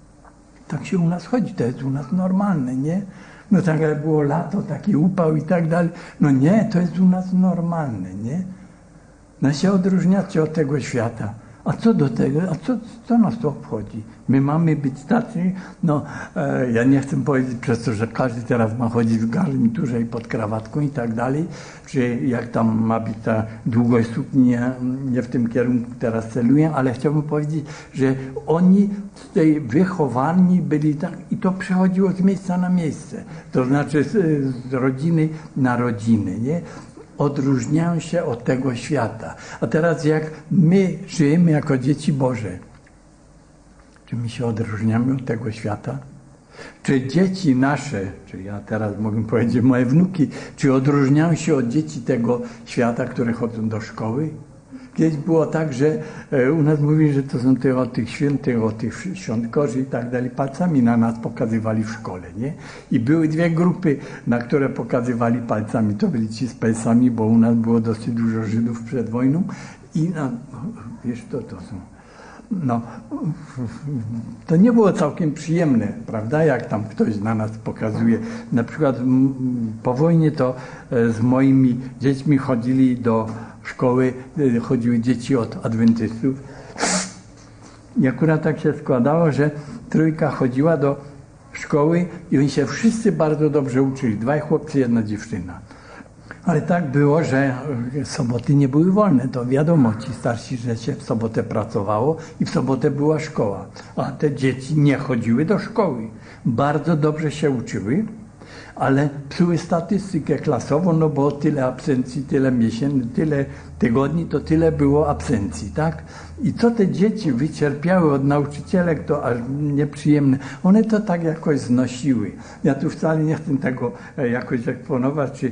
S1: Tak się u nas chodzi, to jest u nas normalne, nie? No tak jak było lato, taki upał i tak dalej. No nie, to jest u nas normalne, nie? No się odróżniacie od tego świata. A co do tego, a co, co nas to obchodzi? My mamy być tacy, no e, ja nie chcę powiedzieć przez to, że każdy teraz ma chodzić w garniturze i pod krawatką i tak dalej, czy jak tam ma być ta długość sukni, nie, nie w tym kierunku teraz celuję, ale chciałbym powiedzieć, że oni z tej wychowani byli tak i to przechodziło z miejsca na miejsce, to znaczy z, z rodziny na rodzinę, nie? Odróżniają się od tego świata. A teraz jak my żyjemy jako dzieci Boże, czy my się odróżniamy od tego świata? Czy dzieci nasze, czy ja teraz mogę powiedzieć moje wnuki, czy odróżniają się od dzieci tego świata, które chodzą do szkoły? Kiedyś było tak, że u nas mówili, że to są te, o tych świętych, o tych świątkorzy i tak dalej, palcami na nas pokazywali w szkole, nie? I były dwie grupy, na które pokazywali palcami. To byli ci z pejsami, bo u nas było dosyć dużo Żydów przed wojną i no, wiesz, to, to są... No, to nie było całkiem przyjemne, prawda, jak tam ktoś na nas pokazuje. Na przykład po wojnie to z moimi dziećmi chodzili do szkoły, chodziły dzieci od adwentystów. I akurat tak się składało, że trójka chodziła do szkoły i oni się wszyscy bardzo dobrze uczyli. Dwaj chłopcy, jedna dziewczyna. Ale tak było, że soboty nie były wolne. To wiadomo, ci starsi, że się w sobotę pracowało i w sobotę była szkoła. A te dzieci nie chodziły do szkoły. Bardzo dobrze się uczyły, ale psuły statystykę klasową, no bo tyle absencji, tyle miesięcy, tyle tygodni, to tyle było absencji, tak? I co te dzieci wycierpiały od nauczycielek, to aż nieprzyjemne. One to tak jakoś znosiły. Ja tu wcale nie chcę tego jakoś eksponować, czy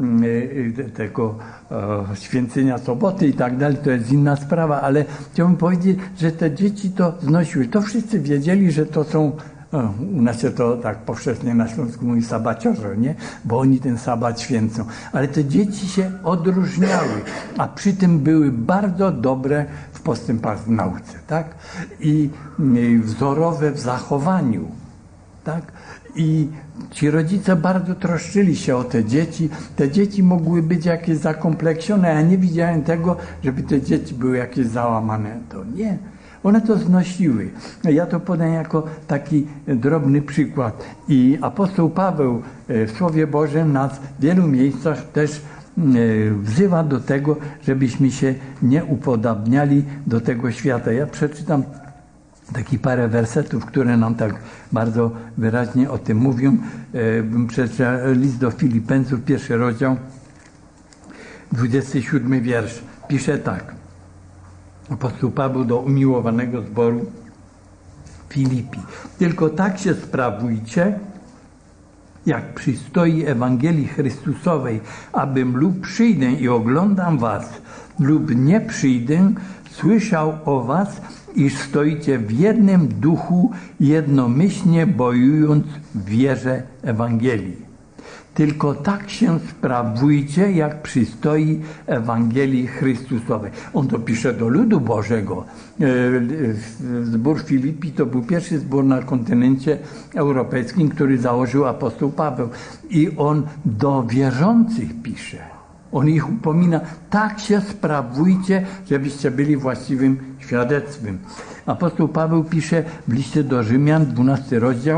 S1: tego e, święcenia soboty i tak dalej, to jest inna sprawa, ale chciałbym powiedzieć, że te dzieci to znosiły. To wszyscy wiedzieli, że to są, o, u nas się to tak powszechnie na Śląsku mówi sabaciorze, nie? Bo oni ten sabat święcą. Ale te dzieci się odróżniały, a przy tym były bardzo dobre w postępach w nauce, tak? I, i wzorowe w zachowaniu, tak? I ci rodzice bardzo troszczyli się o te dzieci. Te dzieci mogły być jakieś zakompleksione. Ja nie widziałem tego, żeby te dzieci były jakieś załamane. To nie. One to znosiły. Ja to podaję jako taki drobny przykład. I apostoł Paweł w Słowie Bożym nas w wielu miejscach też wzywa do tego, żebyśmy się nie upodabniali do tego świata. Ja przeczytam taki parę wersetów, które nam tak bardzo wyraźnie o tym mówią. Bym przeczytał list do Filipeńców, pierwszy rozdział, dwudziesty siódmy wiersz. Pisze tak. Apostoł Paweł do umiłowanego zboru Filipi. Tylko tak się sprawujcie, jak przystoi Ewangelii Chrystusowej, abym lub przyjdę i oglądam was, lub nie przyjdę, słyszał o was, iż stoicie w jednym duchu, jednomyślnie bojując w wierze Ewangelii. Tylko tak się sprawujcie, jak przystoi Ewangelii Chrystusowej. On to pisze do ludu Bożego. Zbór Filipi to był pierwszy zbór na kontynencie europejskim, który założył apostoł Paweł. I on do wierzących pisze. On ich upomina, tak się sprawujcie, żebyście byli właściwym świadectwem. Apostoł Paweł pisze w liście do Rzymian, dwunasty rozdział.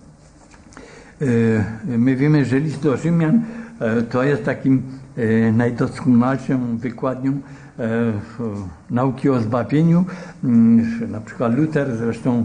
S1: My wiemy, że list do Rzymian to jest takim najdoskonalszą wykładnią nauki o zbawieniu. Na przykład Luter, zresztą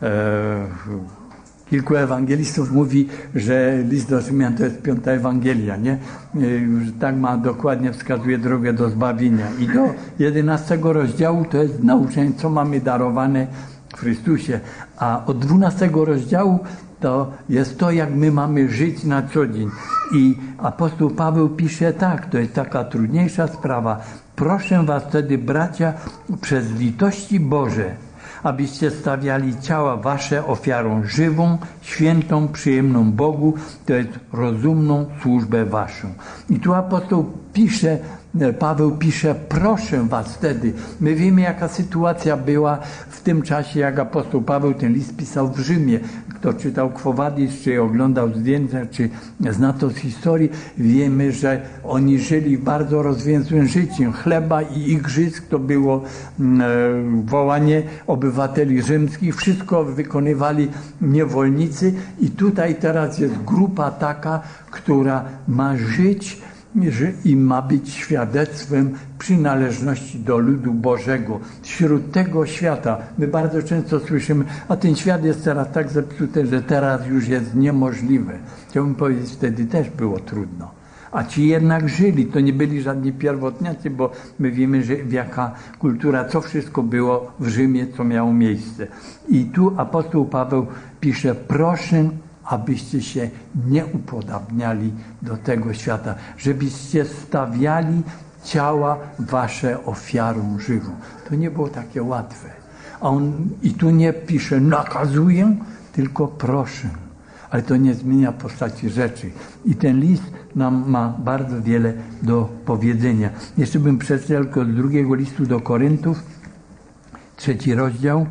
S1: kilku ewangelistów mówi, że list do Rzymian to jest piąta Ewangelia, nie? Że tak ma dokładnie wskazuje drogę do zbawienia. I do jedenastego rozdziału to jest nauczenie, co mamy darowane w Chrystusie. A od dwunastego rozdziału to jest to, jak my mamy żyć na co dzień. I apostoł Paweł pisze tak, to jest taka trudniejsza sprawa. Proszę was wtedy, bracia, przez litości Boże, abyście stawiali ciała wasze ofiarą żywą, świętą, przyjemną Bogu, to jest rozumną służbę waszą. I tu apostoł pisze, Paweł pisze, proszę was wtedy. My wiemy, jaka sytuacja była w tym czasie, jak apostoł Paweł ten list pisał w Rzymie. Kto czytał Quo Vadis, czy oglądał zdjęcia, czy zna to z historii, wiemy, że oni żyli bardzo rozwięzłym życiem. Chleba i igrzysk to było e, wołanie obywateli rzymskich. Wszystko wykonywali niewolnicy i tutaj teraz jest grupa taka, która ma żyć i ma być świadectwem przynależności do ludu Bożego. Wśród tego świata, my bardzo często słyszymy, a ten świat jest teraz tak zepsuty, że teraz już jest niemożliwe. Chciałbym powiedzieć, wtedy też było trudno. A ci jednak żyli, to nie byli żadni pierwotniacy, bo my wiemy, że jaka kultura, co wszystko było w Rzymie, co miało miejsce. I tu apostoł Paweł pisze, proszę, abyście się nie upodabniali do tego świata, żebyście stawiali ciała wasze ofiarą żywą. To nie było takie łatwe. A on i tu nie pisze nakazuję, tylko proszę. Ale to nie zmienia postaci rzeczy. I ten list nam ma bardzo wiele do powiedzenia. Jeszcze bym przeczytał tylko z drugiego listu do Koryntów, trzeci rozdział,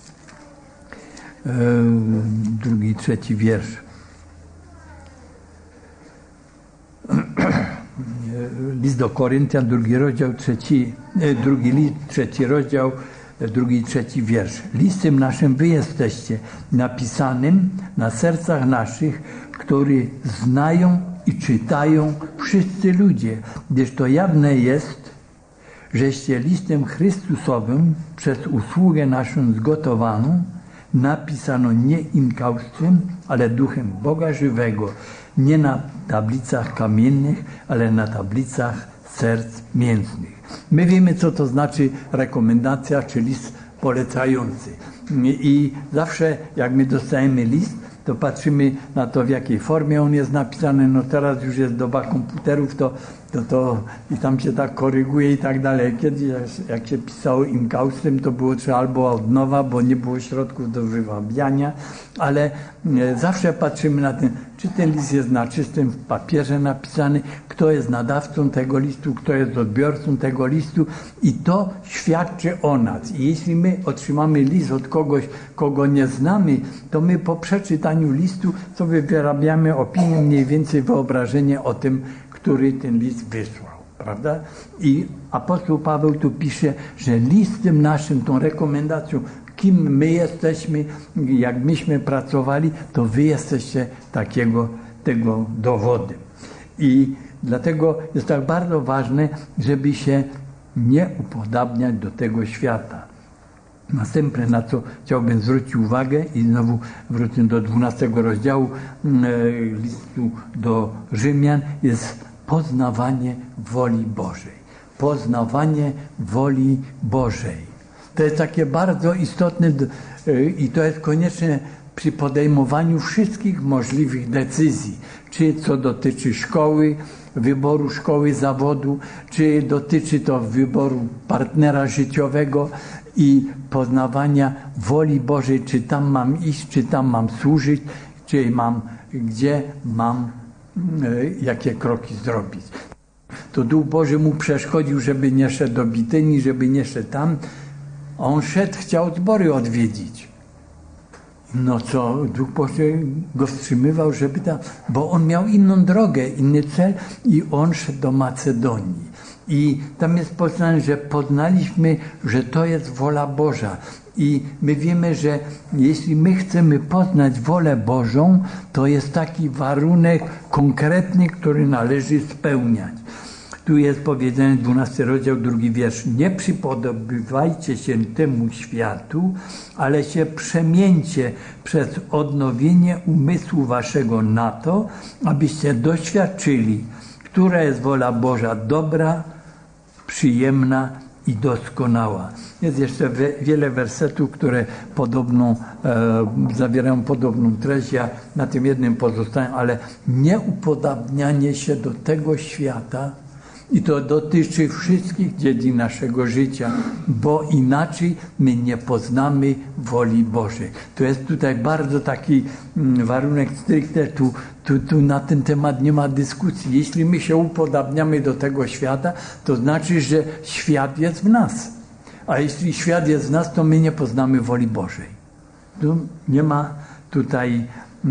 S1: drugi i trzeci wiersz. List do Koryntian, drugi rozdział, trzeci, drugi list, trzeci rozdział, drugi i trzeci wiersz. Listem naszym wy jesteście, napisanym na sercach naszych, który znają i czytają wszyscy ludzie, gdyż to jawne jest, żeście listem Chrystusowym przez usługę naszą zgotowaną napisano nie inkaustwem, ale duchem Boga żywego, nie na tablicach kamiennych, ale na tablicach serc mięsnych. My wiemy, co to znaczy rekomendacja, czy list polecający. I zawsze, jak my dostajemy list, to patrzymy na to, w jakiej formie on jest napisany. No teraz już jest doba komputerów, to, to, to i tam się tak koryguje i tak dalej. Kiedyś, jak się pisało inkaustem, to było trzeba albo od nowa, bo nie było środków do wywabiania, ale zawsze patrzymy na ten, czy ten list jest na czystym papierze napisany, kto jest nadawcą tego listu, kto jest odbiorcą tego listu i to świadczy o nas. I jeśli my otrzymamy list od kogoś, kogo nie znamy, to my po przeczytaniu listu sobie wyrabiamy opinię, mniej więcej wyobrażenie o tym, który ten list wysłał, prawda? I apostoł Paweł tu pisze, że listem naszym, tą rekomendacją, kim my jesteśmy, jak myśmy pracowali, to wy jesteście takiego, tego dowodem. I dlatego jest tak bardzo ważne, żeby się nie upodabniać do tego świata. Następne, na co chciałbym zwrócić uwagę i znowu wrócę do dwunastego rozdziału listu do Rzymian, jest poznawanie woli Bożej. Poznawanie woli Bożej. To jest takie bardzo istotne i to jest konieczne przy podejmowaniu wszystkich możliwych decyzji, czy co dotyczy szkoły, wyboru szkoły, zawodu, czy dotyczy to wyboru partnera życiowego i poznawania woli Bożej, czy tam mam iść, czy tam mam służyć, czy mam, gdzie mam jakie kroki zrobić. To Duch Boży mu przeszkodził, żeby nie szedł do Bityni, żeby nie szedł tam. A on szedł, chciał zbory odwiedzić. No co, Duch Boży go wstrzymywał, żeby tam, bo on miał inną drogę, inny cel i on szedł do Macedonii. I tam jest powiedziane, że poznaliśmy, że to jest wola Boża. I my wiemy, że jeśli my chcemy poznać wolę Bożą, to jest taki warunek konkretny, który należy spełniać. Tu jest powiedziane, dwunasty rozdział, drugi wiersz. Nie przypodobywajcie się temu światu, ale się przemieńcie przez odnowienie umysłu waszego na to, abyście doświadczyli, która jest wola Boża dobra, przyjemna i doskonała. Jest jeszcze wiele wersetów, które podobną, e, zawierają podobną treść. Ja na tym jednym pozostałem, ale nie upodabnianie się do tego świata, i to dotyczy wszystkich dziedzin naszego życia, bo inaczej my nie poznamy woli Bożej. To jest tutaj bardzo taki warunek stricte, tu, tu, tu na ten temat nie ma dyskusji. Jeśli my się upodabniamy do tego świata, to znaczy, że świat jest w nas. A jeśli świat jest w nas, to my nie poznamy woli Bożej. Tu nie ma tutaj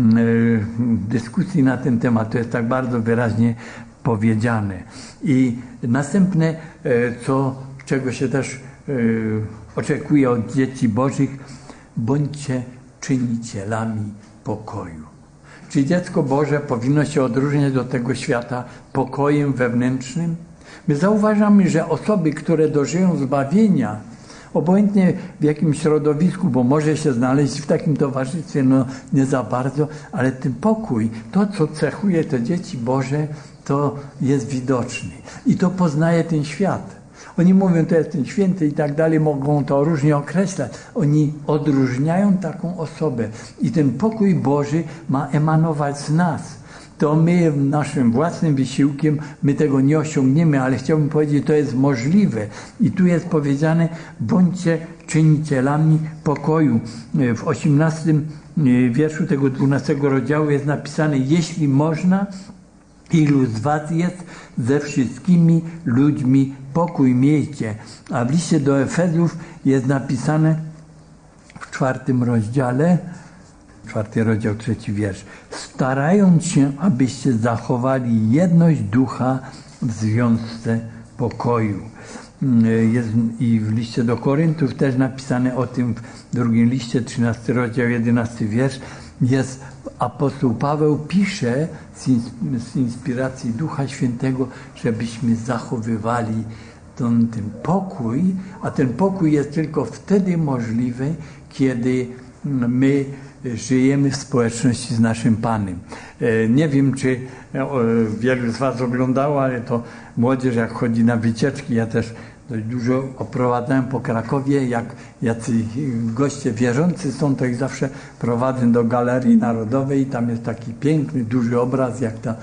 S1: y, dyskusji na ten temat. To jest tak bardzo wyraźnie powiedziane. I następne, co, czego się też y, oczekuje od dzieci Bożych, bądźcie czynicielami pokoju. Czy dziecko Boże powinno się odróżniać do tego świata pokojem wewnętrznym? My zauważamy, że osoby, które dożyją zbawienia, obojętnie w jakim środowisku, bo może się znaleźć w takim towarzystwie, no nie za bardzo, ale ten pokój, to co cechuje te dzieci Boże, to jest widoczny. I to poznaje ten świat. Oni mówią, to jest ten święty i tak dalej, mogą to różnie określać. Oni odróżniają taką osobę. I ten pokój Boży ma emanować z nas. To my naszym własnym wysiłkiem, my tego nie osiągniemy, ale chciałbym powiedzieć, to jest możliwe. I tu jest powiedziane, bądźcie czynicielami pokoju. W osiemnastym wierszu tego dwunastego rozdziału jest napisane, jeśli można, ilu z was jest, ze wszystkimi ludźmi pokój miejcie. A w liście do Efezów jest napisane w czwartym rozdziale, czwarty rozdział, trzeci wiersz. Starając się, abyście zachowali jedność ducha w związce pokoju. Jest i w liście do Koryntów też napisane o tym, w drugim liście, trzynasty rozdział, jedenasty wiersz. Jest apostoł Paweł pisze z inspiracji Ducha Świętego, żebyśmy zachowywali ten, ten pokój, a ten pokój jest tylko wtedy możliwy, kiedy my żyjemy w społeczności z naszym Panem. Nie wiem, czy wielu z was oglądało, ale to młodzież jak chodzi na wycieczki, ja też dość dużo oprowadzałem po Krakowie, jak jacy goście wierzący są, to ich zawsze prowadzę do Galerii Narodowej i tam jest taki piękny, duży obraz, jak ta,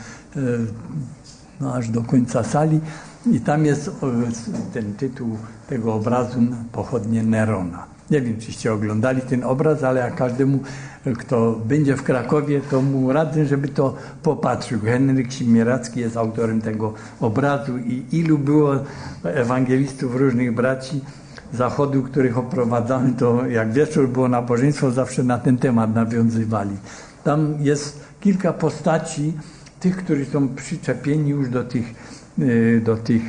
S1: no aż do końca sali i tam jest ten tytuł tego obrazu, pochodnie Nerona. Nie wiem, czyście oglądali ten obraz, ale jak każdemu, kto będzie w Krakowie, to mu radzę, żeby to popatrzył. Henryk Simieracki jest autorem tego obrazu i ilu było ewangelistów, różnych braci Zachodu, których oprowadzamy, to jak wieczór było nabożeństwo, zawsze na ten temat nawiązywali. Tam jest kilka postaci tych, którzy są przyczepieni już do tych, do tych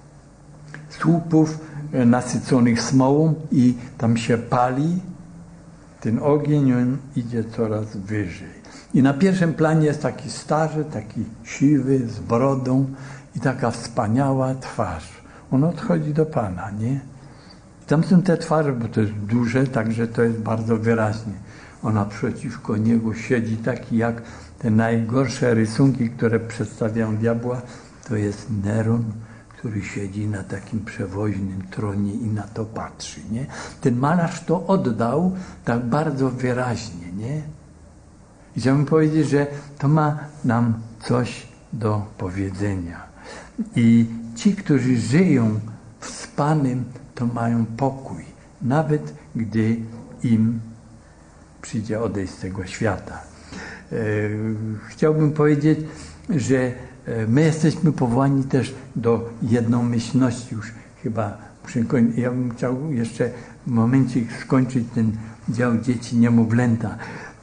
S1: słupów nasyconych smołą i tam się pali, ten ogień, on idzie coraz wyżej. I na pierwszym planie jest taki stary, taki siwy, z brodą i taka wspaniała twarz. On odchodzi do Pana, nie? Tam są te twarze, bo to jest duże, także to jest bardzo wyraźnie. Ona przeciwko niego siedzi taki jak te najgorsze rysunki, które przedstawiają diabła, to jest Neron, który siedzi na takim przewoźnym tronie i na to patrzy, nie? Ten malarz to oddał tak bardzo wyraźnie, nie? I chciałbym powiedzieć, że to ma nam coś do powiedzenia. I ci, którzy żyją z Panem, to mają pokój, nawet gdy im przyjdzie odejść z tego świata. chciałbym powiedzieć, że my jesteśmy powołani też do jednomyślności. Już chyba ja bym chciał jeszcze momencik skończyć ten dział dzieci niemowlęta.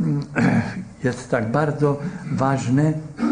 S1: Jest tak bardzo ważne,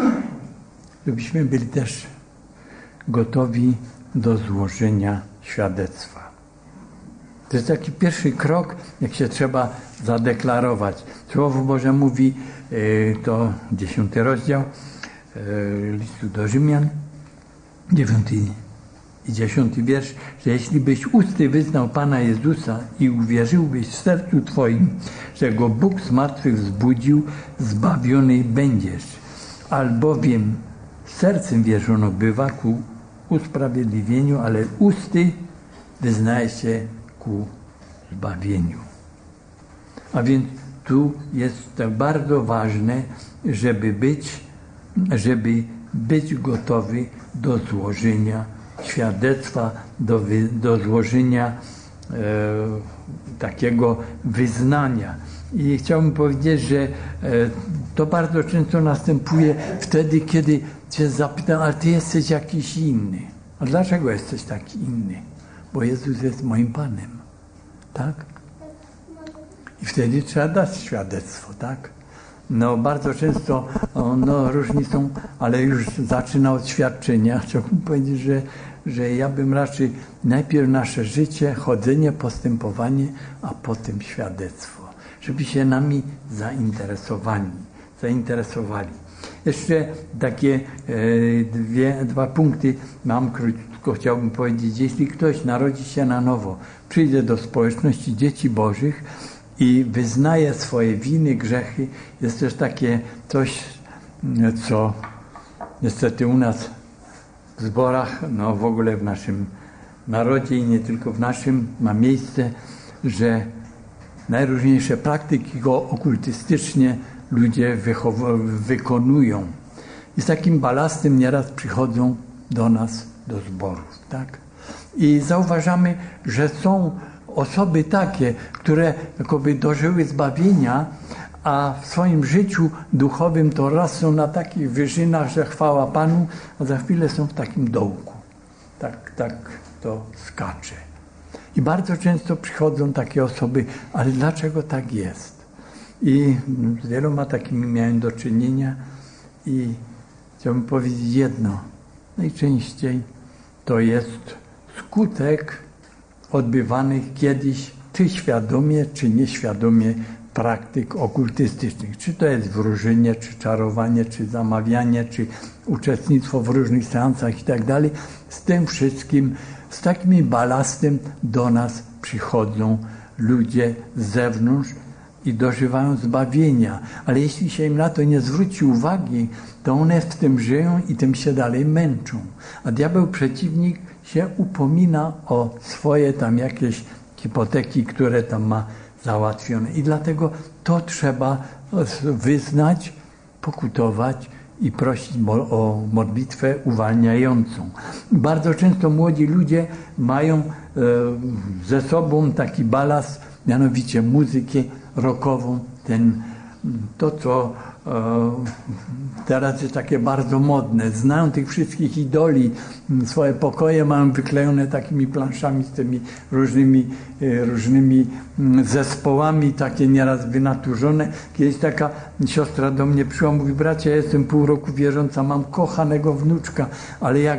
S1: żebyśmy byli też gotowi do złożenia świadectwa. To jest taki pierwszy krok, jak się trzeba zadeklarować. Słowo Boże mówi, to dziesiąty rozdział listu do Rzymian, dziewiąty i dziesiąty wiersz, że jeśli byś usty wyznał Pana Jezusa i uwierzyłbyś w sercu Twoim, że Go Bóg z martwych wzbudził, zbawiony będziesz. Albowiem sercem wierzono bywa ku usprawiedliwieniu, ale usty wyznaje się ku zbawieniu. A więc tu jest to bardzo ważne, żeby być, żeby być gotowy do złożenia świadectwa, do, wy, do złożenia e, takiego wyznania. I chciałbym powiedzieć, że e, to bardzo często następuje wtedy, kiedy cię zapytam, ale ty jesteś jakiś inny. A dlaczego jesteś taki inny? Bo Jezus jest moim Panem. Tak? I wtedy trzeba dać świadectwo, tak? No bardzo często no, różni są, ale już zaczyna od świadczenia. Chciałbym powiedzieć, że, że ja bym raczej najpierw nasze życie, chodzenie, postępowanie, a potem świadectwo. Żeby się nami zainteresowali. zainteresowali. Jeszcze takie e, dwie, dwa punkty mam krótko, chciałbym powiedzieć. Jeśli ktoś narodzi się na nowo, przyjdzie do społeczności dzieci Bożych i wyznaje swoje winy, grzechy, jest też takie coś, co niestety u nas w zborach, no w ogóle w naszym narodzie i nie tylko w naszym, ma miejsce, że najróżniejsze praktyki okultystycznie ludzie wykonują. I z takim balastem nieraz przychodzą do nas, do zborów. Tak? I zauważamy, że są osoby takie, które jakoby dożyły zbawienia, a w swoim życiu duchowym to raz są na takich wyżynach, że chwała Panu, a za chwilę są w takim dołku. Tak, tak to skacze. I bardzo często przychodzą takie osoby, ale dlaczego tak jest? I z wieloma takimi miałem do czynienia i chciałbym powiedzieć jedno. Najczęściej to jest skutek odbywanych kiedyś, czy świadomie, czy nieświadomie, praktyk okultystycznych. Czy to jest wróżenie, czy czarowanie, czy zamawianie, czy uczestnictwo w różnych seansach i tak dalej. Z tym wszystkim, z takim balastem do nas przychodzą ludzie z zewnątrz i dożywają zbawienia. Ale jeśli się im na to nie zwróci uwagi, to one w tym żyją i tym się dalej męczą. A diabeł, przeciwnik, się upomina o swoje tam jakieś hipoteki, które tam ma załatwione. I dlatego to trzeba wyznać, pokutować i prosić o modlitwę uwalniającą. Bardzo często młodzi ludzie mają ze sobą taki balast, mianowicie muzykę rockową, ten, to co teraz jest takie bardzo modne. Znają tych wszystkich idoli, swoje pokoje mają wyklejone takimi planszami z tymi różnymi, różnymi zespołami, takie nieraz wynaturzone. Kiedyś taka siostra do mnie przyszła, mówi: bracie, ja jestem pół roku wierząca, mam kochanego wnuczka, ale jak,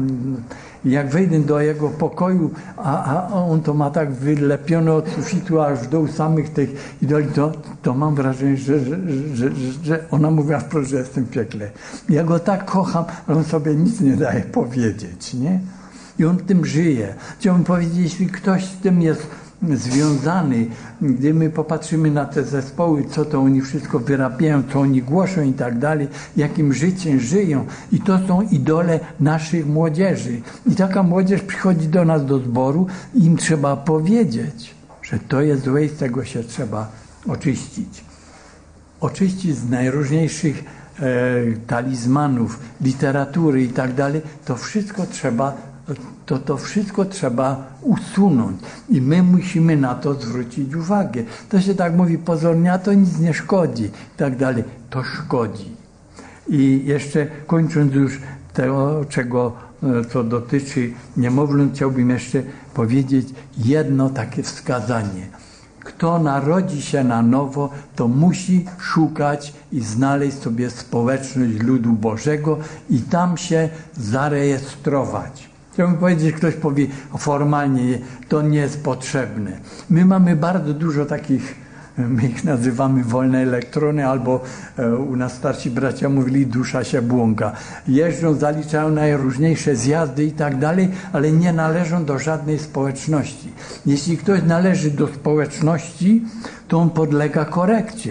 S1: jak wejdę do jego pokoju, a, a on to ma tak wylepione od sufitu aż w dół samych tych idoli, to, to mam wrażenie, że, że, że, że ona mówiła wprost, że jestem w piekle. Ja go tak kocham, ale on sobie nic nie daje powiedzieć, nie? I on tym żyje. Chciałbym powiedzieć, jeśli ktoś z tym jest związany, gdy my popatrzymy na te zespoły, co to oni wszystko wyrabiają, co oni głoszą i tak dalej, jakim życiem żyją. I to są idole naszych młodzieży. I taka młodzież przychodzi do nas do zboru i im trzeba powiedzieć, że to jest złe i z tego się trzeba oczyścić. Oczyścić z najróżniejszych e, talizmanów, literatury i tak dalej. To wszystko trzeba to to wszystko trzeba usunąć i my musimy na to zwrócić uwagę. To się tak mówi pozornie, a to nic nie szkodzi i tak dalej. To szkodzi. I jeszcze kończąc już to, czego, co dotyczy niemowląt, chciałbym jeszcze powiedzieć jedno takie wskazanie. Kto narodzi się na nowo, to musi szukać i znaleźć sobie społeczność ludu Bożego i tam się zarejestrować. Chciałbym powiedzieć, że ktoś powie formalnie, to nie jest potrzebne. My mamy bardzo dużo takich, my ich nazywamy wolne elektrony, albo u nas starsi bracia mówili, dusza się błąka. Jeżdżą, zaliczają najróżniejsze zjazdy i tak dalej, ale nie należą do żadnej społeczności. Jeśli ktoś należy do społeczności, to on podlega korekcie.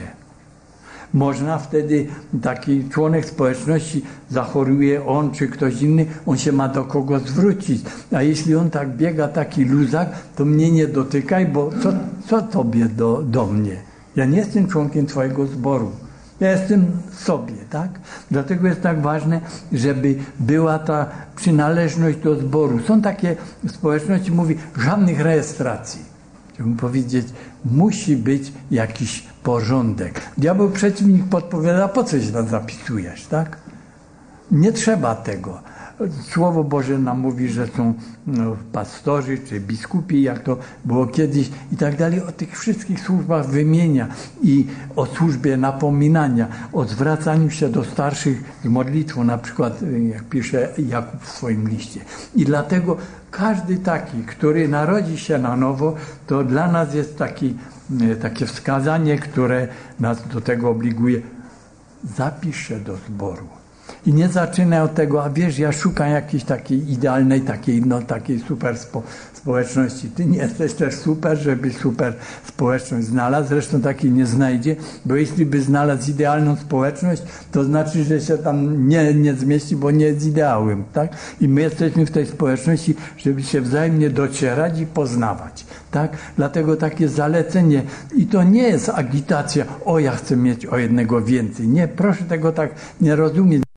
S1: Można wtedy, taki członek społeczności zachoruje, on czy ktoś inny, on się ma do kogo zwrócić. A jeśli on tak biega, taki luzak, to mnie nie dotykaj, bo co, co tobie do, do mnie? Ja nie jestem członkiem twojego zboru. Ja jestem sobie, tak? Dlatego jest tak ważne, żeby była ta przynależność do zboru. Są takie społeczności, mówi, żadnych rejestracji. Chciałbym powiedzieć, musi być jakiś porządek. Diabeł przeciwnik podpowiada, po co się tam zapisujesz, tak? Nie trzeba tego. Słowo Boże nam mówi, że są no, pastorzy czy biskupi, jak to było kiedyś i tak dalej. O tych wszystkich służbach wymienia i o służbie napominania, o zwracaniu się do starszych z modlitwą, na przykład jak pisze Jakub w swoim liście. I dlatego każdy taki, który narodzi się na nowo, to dla nas jest taki, takie wskazanie, które nas do tego obliguje. Zapisz się do zboru. I nie zaczynaj od tego, a wiesz, ja szukam jakiejś takiej idealnej, takiej, no, takiej super spo, społeczności. Ty nie jesteś też super, żeby super społeczność znalazł, zresztą takiej nie znajdzie, bo jeśli by znalazł idealną społeczność, to znaczy, że się tam nie, nie zmieści, bo nie jest ideałem, tak? I my jesteśmy w tej społeczności, żeby się wzajemnie docierać i poznawać, tak? Dlatego takie zalecenie, i to nie jest agitacja, o ja chcę mieć o jednego więcej. Nie, proszę tego tak nie rozumieć.